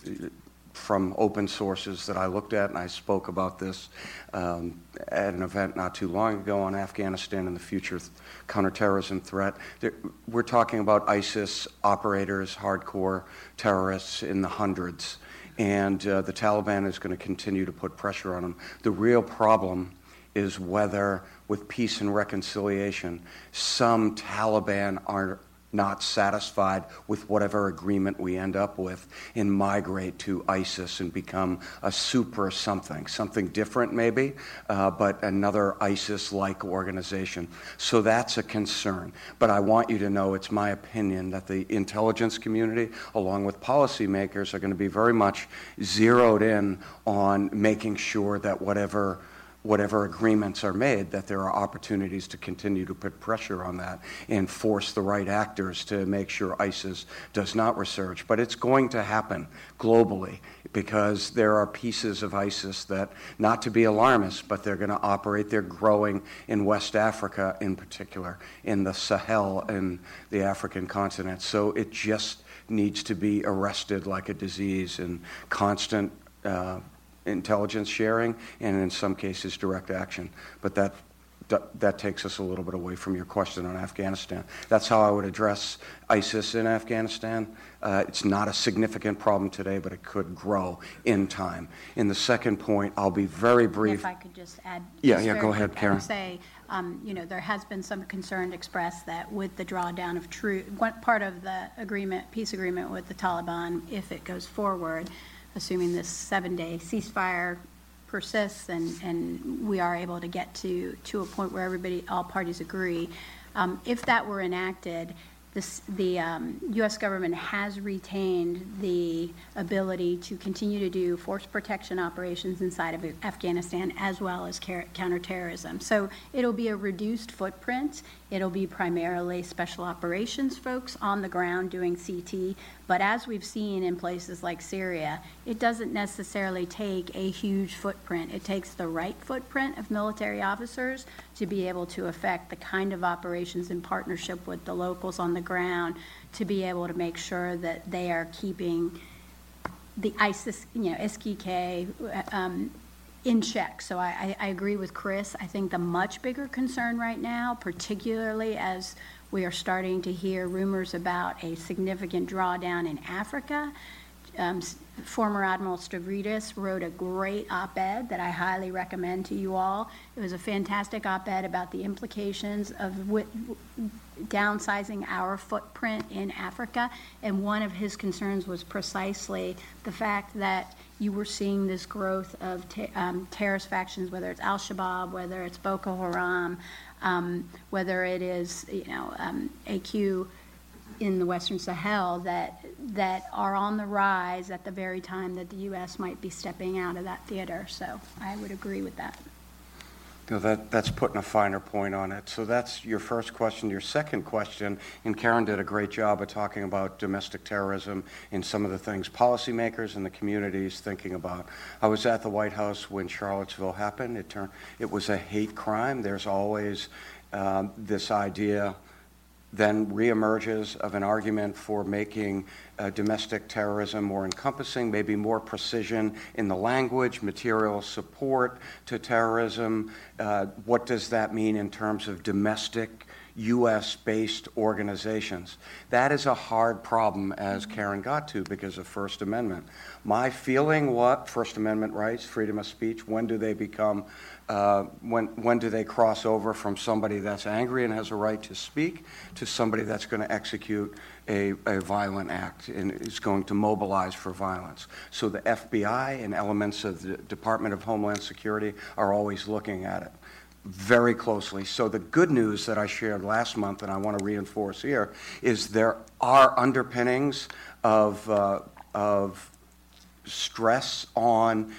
from open sources that I looked at, and I spoke about this um, at an event not too long ago on Afghanistan and the future th- counterterrorism threat. There, we're talking about ISIS operators, hardcore terrorists in the hundreds, and uh, the Taliban is going to continue to put pressure on them. The real problem is whether, with peace and reconciliation, some Taliban are not satisfied with whatever agreement we end up with and migrate to ISIS and become a super something, something different maybe, uh, but another ISIS-like organization. So that's a concern. But I want you to know it's my opinion that the intelligence community, along with policymakers, are going to be very much zeroed in on making sure that whatever whatever agreements are made, that there are opportunities to continue to put pressure on that and force the right actors to make sure ISIS does not resurge. But it's going to happen globally because there are pieces of ISIS that, not to be alarmist, but they're going to operate. They're growing in West Africa in particular, in the Sahel and the African continent. So it just needs to be arrested like a disease and constant uh, intelligence sharing, and in some cases direct action. But that, that that takes us a little bit away from your question on Afghanistan. That's how I would address ISIS in Afghanistan. Uh, it's not a significant problem today, but it could grow in time. In the second point, I'll be very brief. If I could just add. Yeah, just yeah, go quick, ahead, Karen. I would say, um, you know, there has been some concern expressed that with the drawdown of troops, one part of the agreement, peace agreement with the Taliban, if it goes forward, assuming this seven-day ceasefire persists and, and we are able to get to, to a point where everybody, all parties agree, um, if that were enacted, this, the um, U S government has retained the ability to continue to do force protection operations inside of Afghanistan as well as car- counterterrorism. So it'll be a reduced footprint. It'll be primarily special operations folks on the ground doing C T. But as we've seen in places like Syria, it doesn't necessarily take a huge footprint. It takes the right footprint of military officers to be able to affect the kind of operations in partnership with the locals on the ground to be able to make sure that they are keeping the ISIS, you know, S K K, um, in check. So I, I agree with Chris. I think the much bigger concern right now, particularly as we are starting to hear rumors about a significant drawdown in Africa. Um, former Admiral Stavridis wrote a great op-ed that I highly recommend to you all. It was a fantastic op-ed about the implications of w- downsizing our footprint in Africa, and one of his concerns was precisely the fact that you were seeing this growth of te- um, terrorist factions, whether it's Al-Shabaab, whether it's Boko Haram, um, whether it is, you know, um, A Q in the Western Sahel, that that are on the rise at the very time that the U S might be stepping out of that theater. So I would agree with that. No, that, that's putting a finer point on it. So that's your first question. Your second question, and Karen did a great job of talking about domestic terrorism and some of the things policymakers and the communities thinking about. I was at the White House when Charlottesville happened. It turned, it was a hate crime. There's always um, this idea then reemerges of an argument for making uh, domestic terrorism more encompassing, maybe more precision in the language, material support to terrorism. Uh, what does that mean in terms of domestic U S-based organizations? That is a hard problem, as Karen got to, because of First Amendment. My feeling, what First Amendment rights, freedom of speech, when do they become, uh, when, when do they cross over from somebody that's angry and has a right to speak to somebody that's going to execute a, a violent act and is going to mobilize for violence? So the F B I and elements of the Department of Homeland Security are always looking at it very closely. So the good news that I shared last month, and I want to reinforce here, is there are underpinnings of, uh, of stress on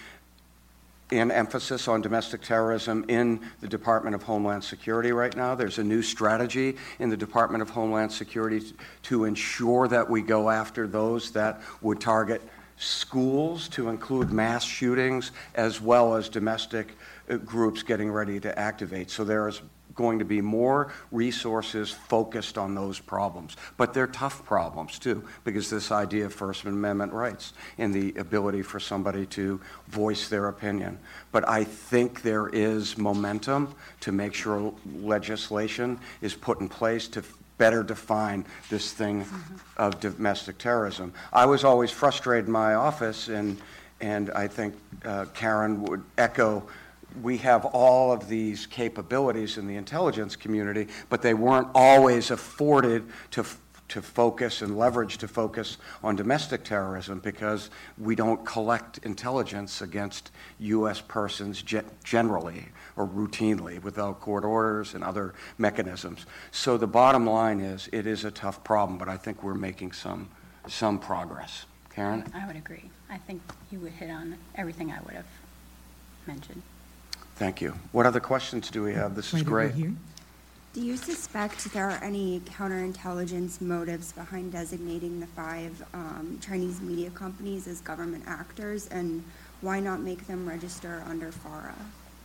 and emphasis on domestic terrorism in the Department of Homeland Security right now. There's a new strategy in the Department of Homeland Security to ensure that we go after those that would target schools, to include mass shootings, as well as domestic uh, groups getting ready to activate. So there is going to be more resources focused on those problems. But they're tough problems, too, because this idea of First Amendment rights and the ability for somebody to voice their opinion. But I think there is momentum to make sure legislation is put in place to better define this thing mm-hmm. of domestic terrorism. I was always frustrated in my office, and and I think uh, Karen would echo, we have all of these capabilities in the intelligence community, but they weren't always afforded to to focus and leverage to focus on domestic terrorism because we don't collect intelligence against U S persons ge- generally or routinely without court orders and other mechanisms. So the bottom line is it is a tough problem, but I think we're making some some progress. Karen? I would agree. I think you would hit on everything I would have mentioned. Thank you. What other questions do we have? This is Right great. over here. Do you suspect there are any counterintelligence motives behind designating the five um, Chinese media companies as government actors, and why not make them register under FARA?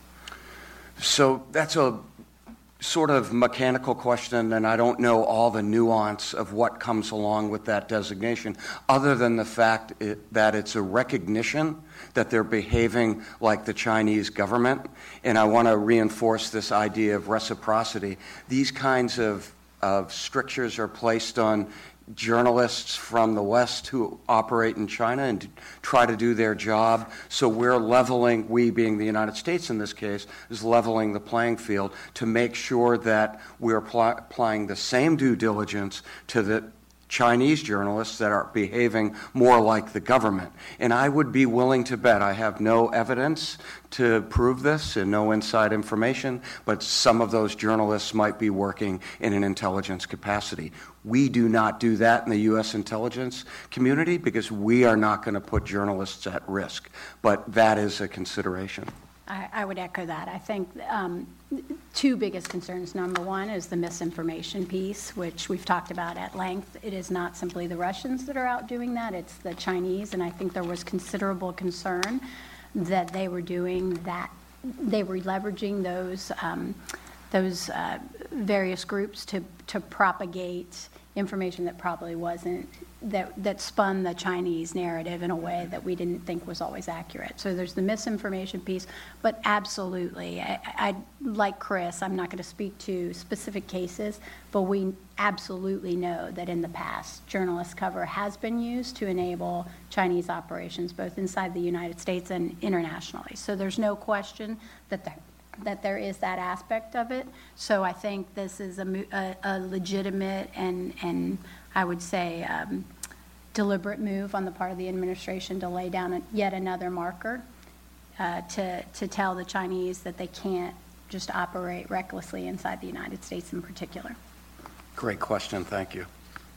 So that's a sort of mechanical question, and I don't know all the nuance of what comes along with that designation, other than the fact it, that it's a recognition that they're behaving like the Chinese government. And I want to reinforce this idea of reciprocity. These kinds of, of strictures are placed on journalists from the West who operate in China and try to do their job. So we're leveling, we being the United States in this case, is leveling the playing field to make sure that we're pl- applying the same due diligence to the Chinese journalists that are behaving more like the government. And I would be willing to bet, I have no evidence to prove this and no inside information, but some of those journalists might be working in an intelligence capacity. We do not do that in the U S intelligence community because we are not going to put journalists at risk. But that is a consideration. I, I would echo that. I think um, two biggest concerns. Number one is the misinformation piece, which we've talked about at length. It is not simply the Russians that are out doing that, it's the Chinese, and I think there was considerable concern that they were doing that. They were leveraging those um, those uh, various groups to, to propagate information that probably wasn't, that, that spun the Chinese narrative in a way that we didn't think was always accurate. So there's the misinformation piece, but absolutely, I, I like Chris, I'm not going to speak to specific cases, but we absolutely know that in the past, journalist cover has been used to enable Chinese operations, both inside the United States and internationally. So there's no question that the that there is that aspect of it. So I think this is a, a, a legitimate and, and I would say um, deliberate move on the part of the administration to lay down a, yet another marker uh, to, to tell the Chinese that they can't just operate recklessly inside the United States in particular. Great question. Thank you.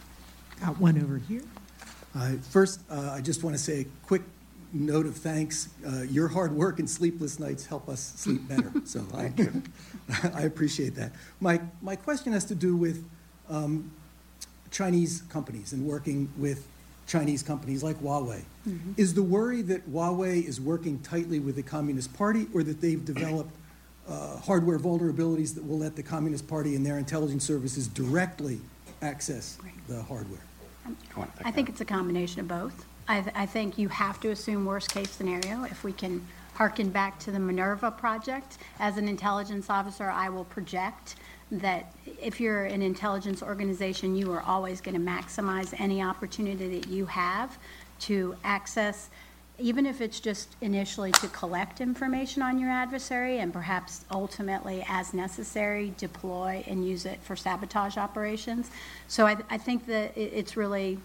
Got one over here. Uh, first, uh, I just want to say a quick note of thanks. Uh, your hard work and sleepless nights help us sleep better. So I, I appreciate that. My, my question has to do with um, Chinese companies and working with Chinese companies like Huawei. Mm-hmm. Is the worry that Huawei is working tightly with the Communist Party, or that they've developed uh, hardware vulnerabilities that will let the Communist Party and their intelligence services directly access the hardware? I think it's a combination of both. I, th- I think you have to assume worst-case scenario. If we can harken back to the Minerva project, as an intelligence officer, I will project that if you're an intelligence organization, you are always going to maximize any opportunity that you have to access, even if it's just initially to collect information on your adversary and perhaps ultimately, as necessary, deploy and use it for sabotage operations. So I, I think that it, it's really,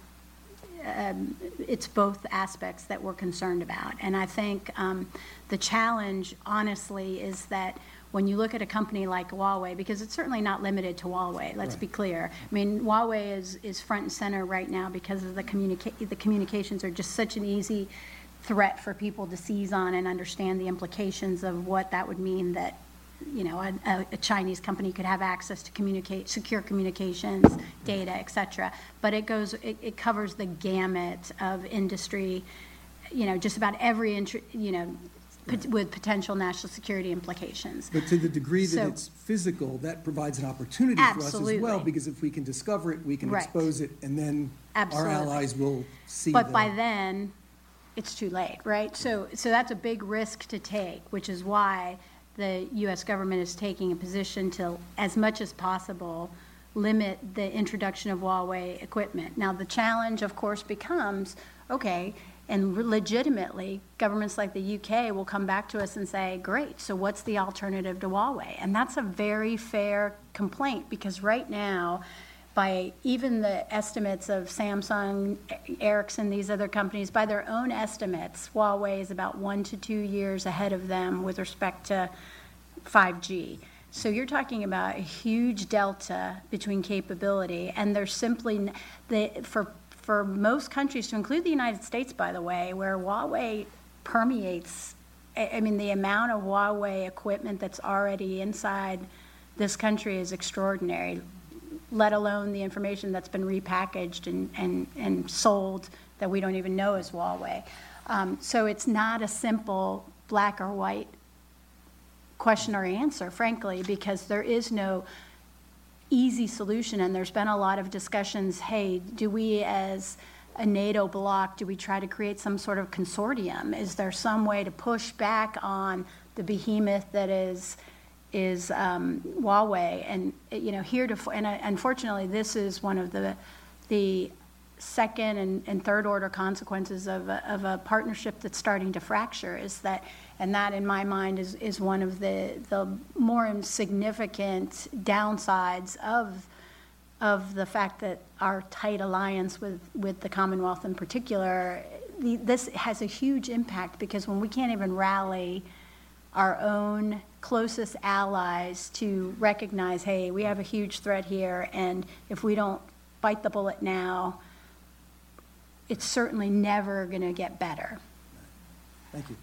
um, it's both aspects that we're concerned about. And I think um, the challenge, honestly, is that when you look at a company like Huawei, because it's certainly not limited to Huawei, let's right. be clear. I mean, Huawei is, is front and center right now because of the, communica- the communications are just such an easy threat for people to seize on and understand the implications of what that would mean, that, you know, a, a Chinese company could have access to communicate, secure communications, data, et cetera. But it goes, it, it covers the gamut of industry, you know, just about every, int- you know, pot- with potential national security implications. But to the degree that So, it's physical, that provides an opportunity absolutely. for us as well, because if we can discover it, we can Right. expose it, and then Absolutely. our allies will see But the, by then, it's too late, right? So, so that's a big risk to take, which is why the U S government is taking a position to, as much as possible, limit the introduction of Huawei equipment. Now, the challenge, of course, becomes, okay, and legitimately, governments like the U K will come back to us and say, great, so what's the alternative to Huawei? And that's a very fair complaint, because right now, by even the estimates of Samsung, Ericsson, these other companies, by their own estimates, Huawei is about one to two years ahead of them with respect to five G. So you're talking about a huge delta between capability, and there's simply, the, for, for most countries, to include the United States, by the way, where Huawei permeates, I mean, the amount of Huawei equipment that's already inside this country is extraordinary, let alone the information that's been repackaged and, and, and sold that we don't even know is Huawei. Um, so it's not a simple black or white question or answer, frankly, because there is no easy solution, and there's been a lot of discussions, hey, do we as a NATO bloc, do we try to create some sort of consortium? Is there some way to push back on the behemoth that is is um, Huawei? And, you know, heretofore, and uh, unfortunately, this is one of the the second and, and third order consequences of a, of a partnership that's starting to fracture, is that, and that in my mind is, is one of the, the more significant downsides of of the fact that our tight alliance with, with the Commonwealth in particular, the, this has a huge impact, because when we can't even rally our own closest allies to recognize, hey, we have a huge threat here, and if we don't bite the bullet now, it's certainly never going to get better. Thank you.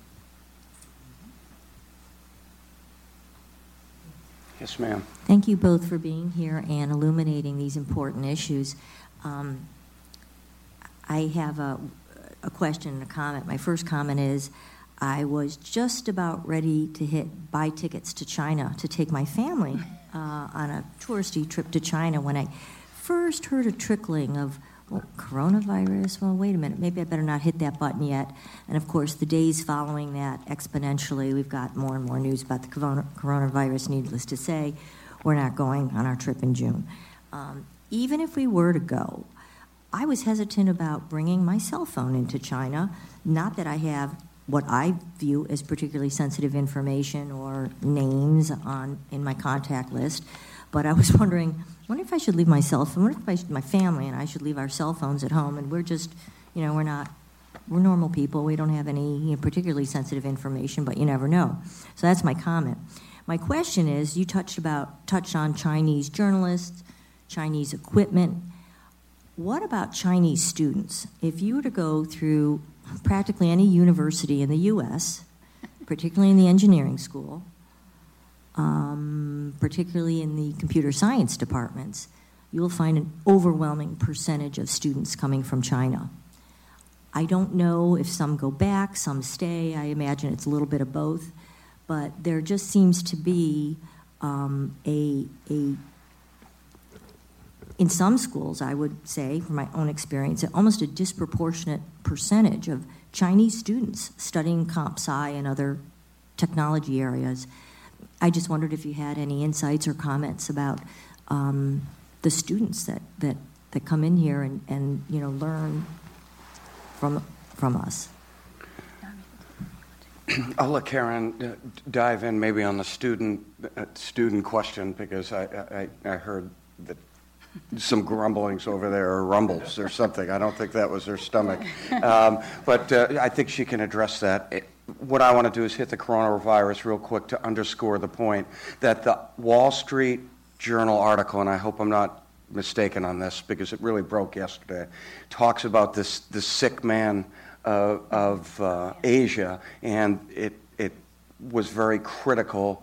Yes, ma'am. Thank you both for being here and illuminating these important issues. Um, I have a, a question and a comment. My first comment is, I was just about ready to hit buy tickets to China to take my family uh, on a touristy trip to China when I first heard a trickling of, well, coronavirus, well, wait a minute, maybe I better not hit that button yet. And of course, the days following that, exponentially, we've got more and more news about the coronavirus. Needless to say, we're not going on our trip in June. Um, even if we were to go, I was hesitant about bringing my cell phone into China. Not that I have what I view as particularly sensitive information or names on in my contact list, but I was wondering, I wonder if I should leave my cell phone, I wonder if I should, my family and I should leave our cell phones at home, and we're just, you know, we're not, we're normal people, we don't have any, you know, particularly sensitive information, but you never know. So that's my comment. My question is, you touched about, touched on Chinese journalists, Chinese equipment. What about Chinese students? If you were to go through practically any university in the U S, particularly in the engineering school, um, particularly in the computer science departments, you will find an overwhelming percentage of students coming from China. I don't know if some go back, some stay. I imagine it's a little bit of both, but there just seems to be um, a, a in some schools, I would say, from my own experience, almost a disproportionate percentage of Chinese students studying comp sci and other technology areas. I just wondered if you had any insights or comments about um, the students that, that, that come in here and, and you know learn from from us. I'll let Karen uh, dive in maybe on the student uh, student question, because I, I, I heard that some grumblings over there, or rumbles or something. I don't think that was her stomach. Um, but uh, I think she can address that. It, what I want to do is hit the coronavirus real quick to underscore the point that the Wall Street Journal article, and I hope I'm not mistaken on this because it really broke yesterday, talks about this, this sick man uh, of uh, Asia, and it, it was very critical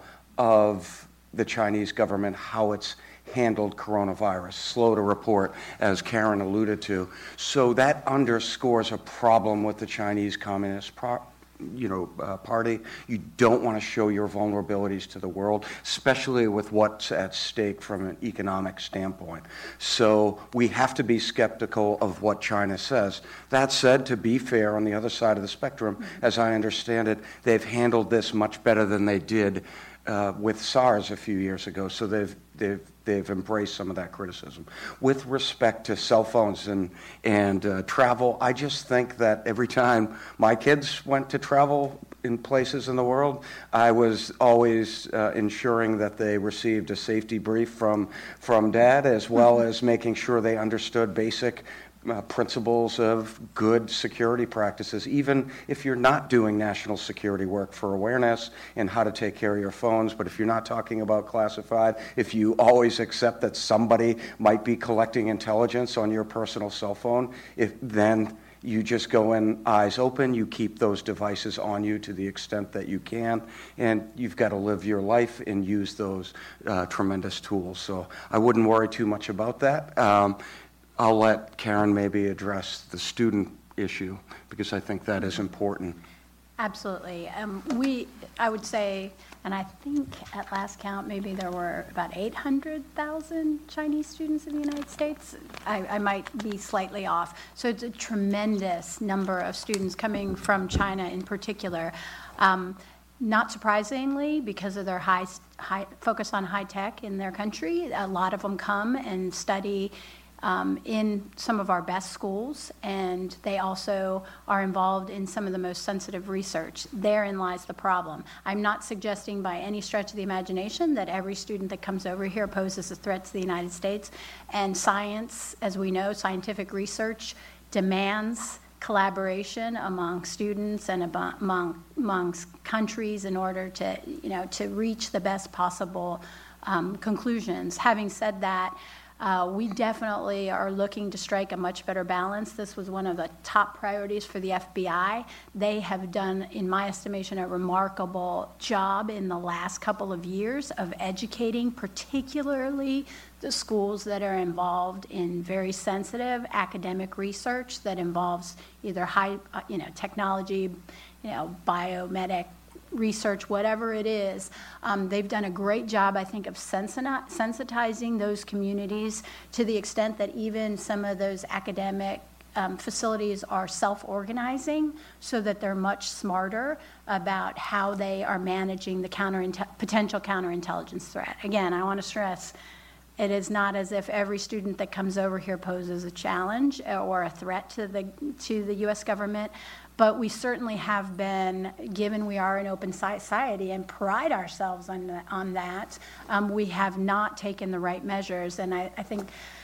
of the Chinese government, how it's handled coronavirus, slow to report, as Karen alluded to. So that underscores a problem with the Chinese Communist Pro- you know, uh, Party. You don't want to show your vulnerabilities to the world, especially with what's at stake from an economic standpoint. So we have to be skeptical of what China says. That said, to be fair, on the other side of the spectrum, as I understand it, they've handled this much better than they did uh, with SARS a few years ago. So they've they've they've embraced some of that criticism. With respect to cell phones and, and uh, travel, I just think that every time my kids went to travel in places in the world, I was always uh, ensuring that they received a safety brief from, from Dad, as well as making sure they understood basic Uh, principles of good security practices, even if you're not doing national security work, for awareness and how to take care of your phones. But if you're not talking about classified, if you always accept that somebody might be collecting intelligence on your personal cell phone, if then you just go in eyes open, you keep those devices on you to the extent that you can, and you've got to live your life and use those uh, tremendous tools. So I wouldn't worry too much about that. Um, I'll let Karen maybe address the student issue, because I think that is important. Absolutely. Um, we, I would say, and I think at last count, maybe there were about eight hundred thousand Chinese students in the United States. I, I might be slightly off. So it's a tremendous number of students coming from China in particular. Um, Not surprisingly, because of their high, high focus on high tech in their country, a lot of them come and study Um, in some of our best schools, and they also are involved in some of the most sensitive research. Therein lies the problem. I'm not suggesting by any stretch of the imagination that every student that comes over here poses a threat to the United States, and science, as we know, scientific research demands collaboration among students and among amongst countries in order to, you know, to reach the best possible um, conclusions. Having said that, Uh, we definitely are looking to strike a much better balance. This was one of the top priorities for the F B I. They have done, in my estimation, a remarkable job in the last couple of years of educating, particularly the schools that are involved in very sensitive academic research that involves either high, uh, you know, technology, you know, biomedic research, whatever it is. Um, they've done a great job, I think, of sensitizing those communities to the extent that even some of those academic um, facilities are self-organizing, so that they're much smarter about how they are managing the counter potential counterintelligence threat. Again, I want to stress, it is not as if every student that comes over here poses a challenge or a threat to the to the U S government. But we certainly have been, given we are an open society and pride ourselves on, the, on that, um, we have not taken the right measures. And I, I think,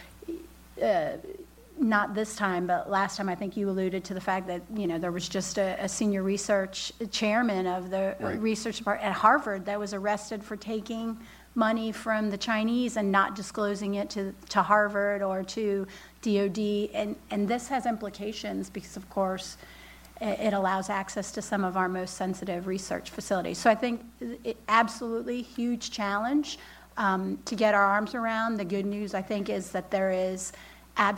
uh, not this time, but last time, I think you alluded to the fact that, you know, there was just a, a senior research chairman of the right. research department at Harvard that was arrested for taking money from the Chinese and not disclosing it to, to Harvard or to D O D. And, and this has implications because, of course, it allows access to some of our most sensitive research facilities. So I think it, absolutely huge challenge um, to get our arms around. The good news, I think, is that there is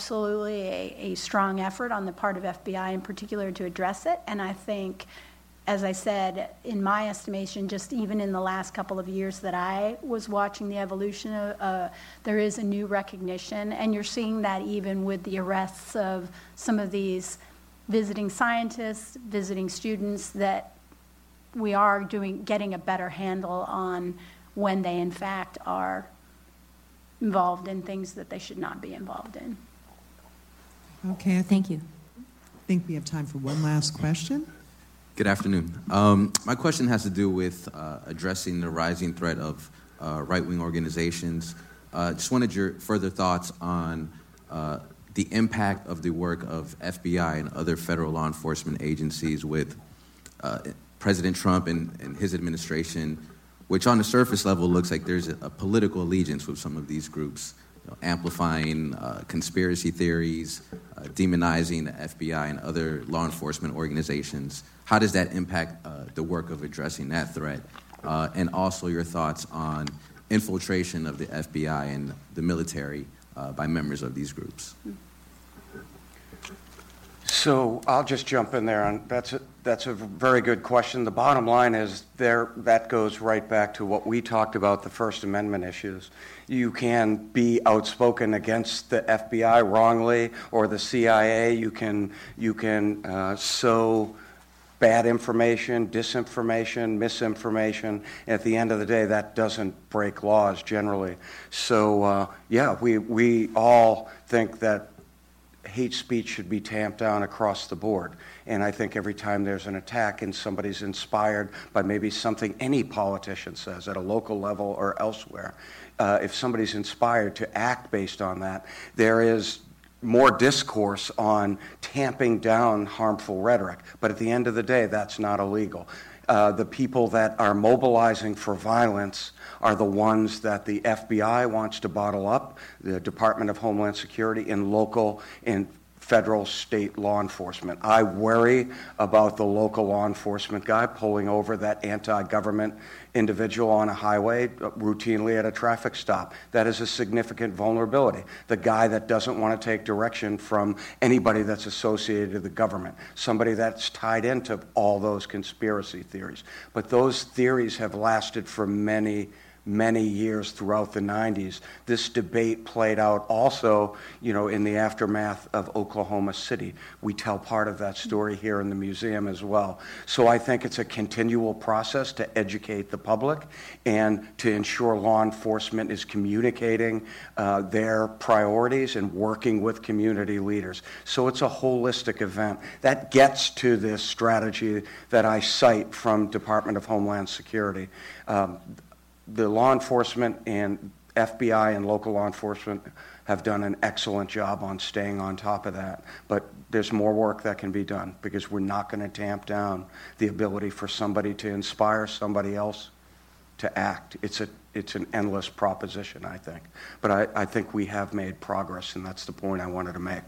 absolutely a, a strong effort on the part of F B I in particular to address it. And I think as I said, in my estimation, just even in the last couple of years that I was watching the evolution, of, uh, there is a new recognition, and you're seeing that even with the arrests of some of these visiting scientists, visiting students, that we are doing, getting a better handle on when they in fact are involved in things that they should not be involved in. Okay, I Thank you. think we have time for one last question. Good afternoon. Um, my question has to do with uh, addressing the rising threat of uh, right-wing organizations. Uh, just wanted your further thoughts on uh, the impact of the work of F B I and other federal law enforcement agencies with uh, President Trump and, and his administration, which on the surface level looks like there's a, a political allegiance with some of these groups, you know, amplifying uh, conspiracy theories, uh, demonizing the F B I and other law enforcement organizations. How does that impact uh, the work of addressing that threat? Uh, and also your thoughts on infiltration of the F B I and the military uh, by members of these groups. So I'll just jump in there, and that's a, that's a very good question. The bottom line is there that goes right back to what we talked about, the First Amendment issues. You can be outspoken against the F B I wrongly or the C I A. You can you can uh, sow bad information, disinformation, misinformation. At the end of the day, that doesn't break laws generally. So uh, yeah, we we all think that hate speech should be tamped down across the board. And I think every time there's an attack and somebody's inspired by maybe something any politician says at a local level or elsewhere, uh, if somebody's inspired to act based on that, there is more discourse on tamping down harmful rhetoric. But at the end of the day, that's not illegal. Uh, the people that are mobilizing for violence are the ones that the F B I wants to bottle up, the Department of Homeland Security, and local and federal, state law enforcement. I worry about the local law enforcement guy pulling over that anti-government individual on a highway routinely at a traffic stop. That is a significant vulnerability. The guy that doesn't want to take direction from anybody that's associated with the government, somebody that's tied into all those conspiracy theories. But those theories have lasted for many many years throughout the nineties. This debate played out also, you know, in the aftermath of Oklahoma City. We tell part of that story here in the museum as well. So I think it's a continual process to educate the public and to ensure law enforcement is communicating uh, their priorities and working with community leaders. So it's a holistic event. That gets to this strategy that I cite from Department of Homeland Security. Um, The law enforcement and F B I and local law enforcement have done an excellent job on staying on top of that. But there's more work that can be done because we're not going to tamp down the ability for somebody to inspire somebody else to act. It's a it's an endless proposition, I think. But I, I think we have made progress, and that's the point I wanted to make.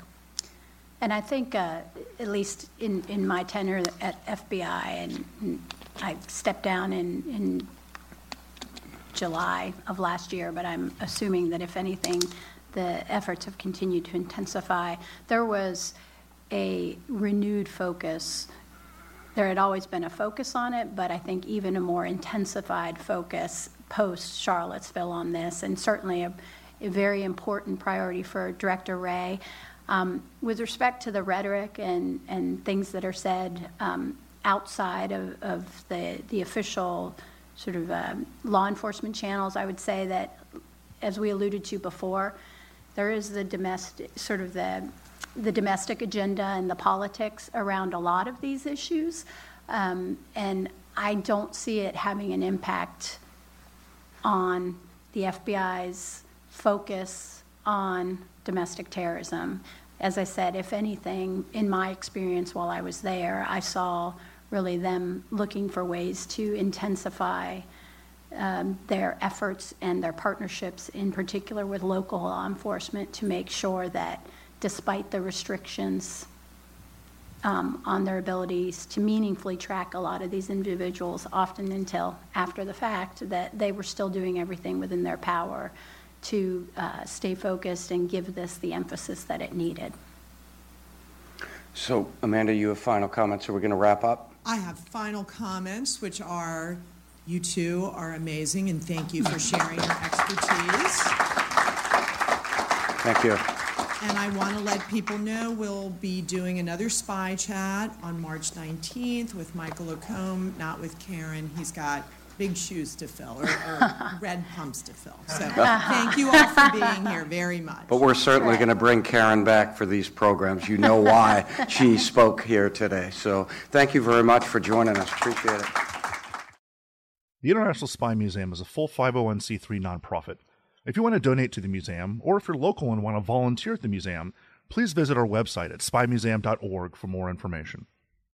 And I think, uh, at least in, in my tenure at F B I, and, and I stepped down in, in July of last year, but I'm assuming that if anything, the efforts have continued to intensify. There was a renewed focus. There had always been a focus on it, but I think even a more intensified focus post-Charlottesville on this, and certainly a, a very important priority for Director Wray. Um, with respect to the rhetoric and, and things that are said um, outside of, of the, the official sort of um, law enforcement channels, I would say that, as we alluded to before, there is the domestic, sort of the, the domestic agenda and the politics around a lot of these issues, um, and I don't see it having an impact on the F B I's focus on domestic terrorism. As I said, if anything, in my experience while I was there, I saw really them looking for ways to intensify um, their efforts and their partnerships, in particular with local law enforcement, to make sure that despite the restrictions um, on their abilities to meaningfully track a lot of these individuals, often until after the fact, that they were still doing everything within their power to uh, stay focused and give this the emphasis that it needed. So, Amanda, you have final comments, so we're going to wrap up? I have final comments, which are, you two are amazing, and thank you for sharing your expertise. Thank you. And I want to let people know we'll be doing another Spy Chat on March nineteenth with Michael Lacombe, not with Karen. He's got big shoes to fill, or, or red pumps to fill. So thank you all for being here very much. But we're certainly going to bring Karen back for these programs. You know why she spoke here today. So thank you very much for joining us. Appreciate it. The International Spy Museum is a full five oh one c three nonprofit. If you want to donate to the museum, or if you're local and want to volunteer at the museum, please visit our website at spy museum dot org for more information.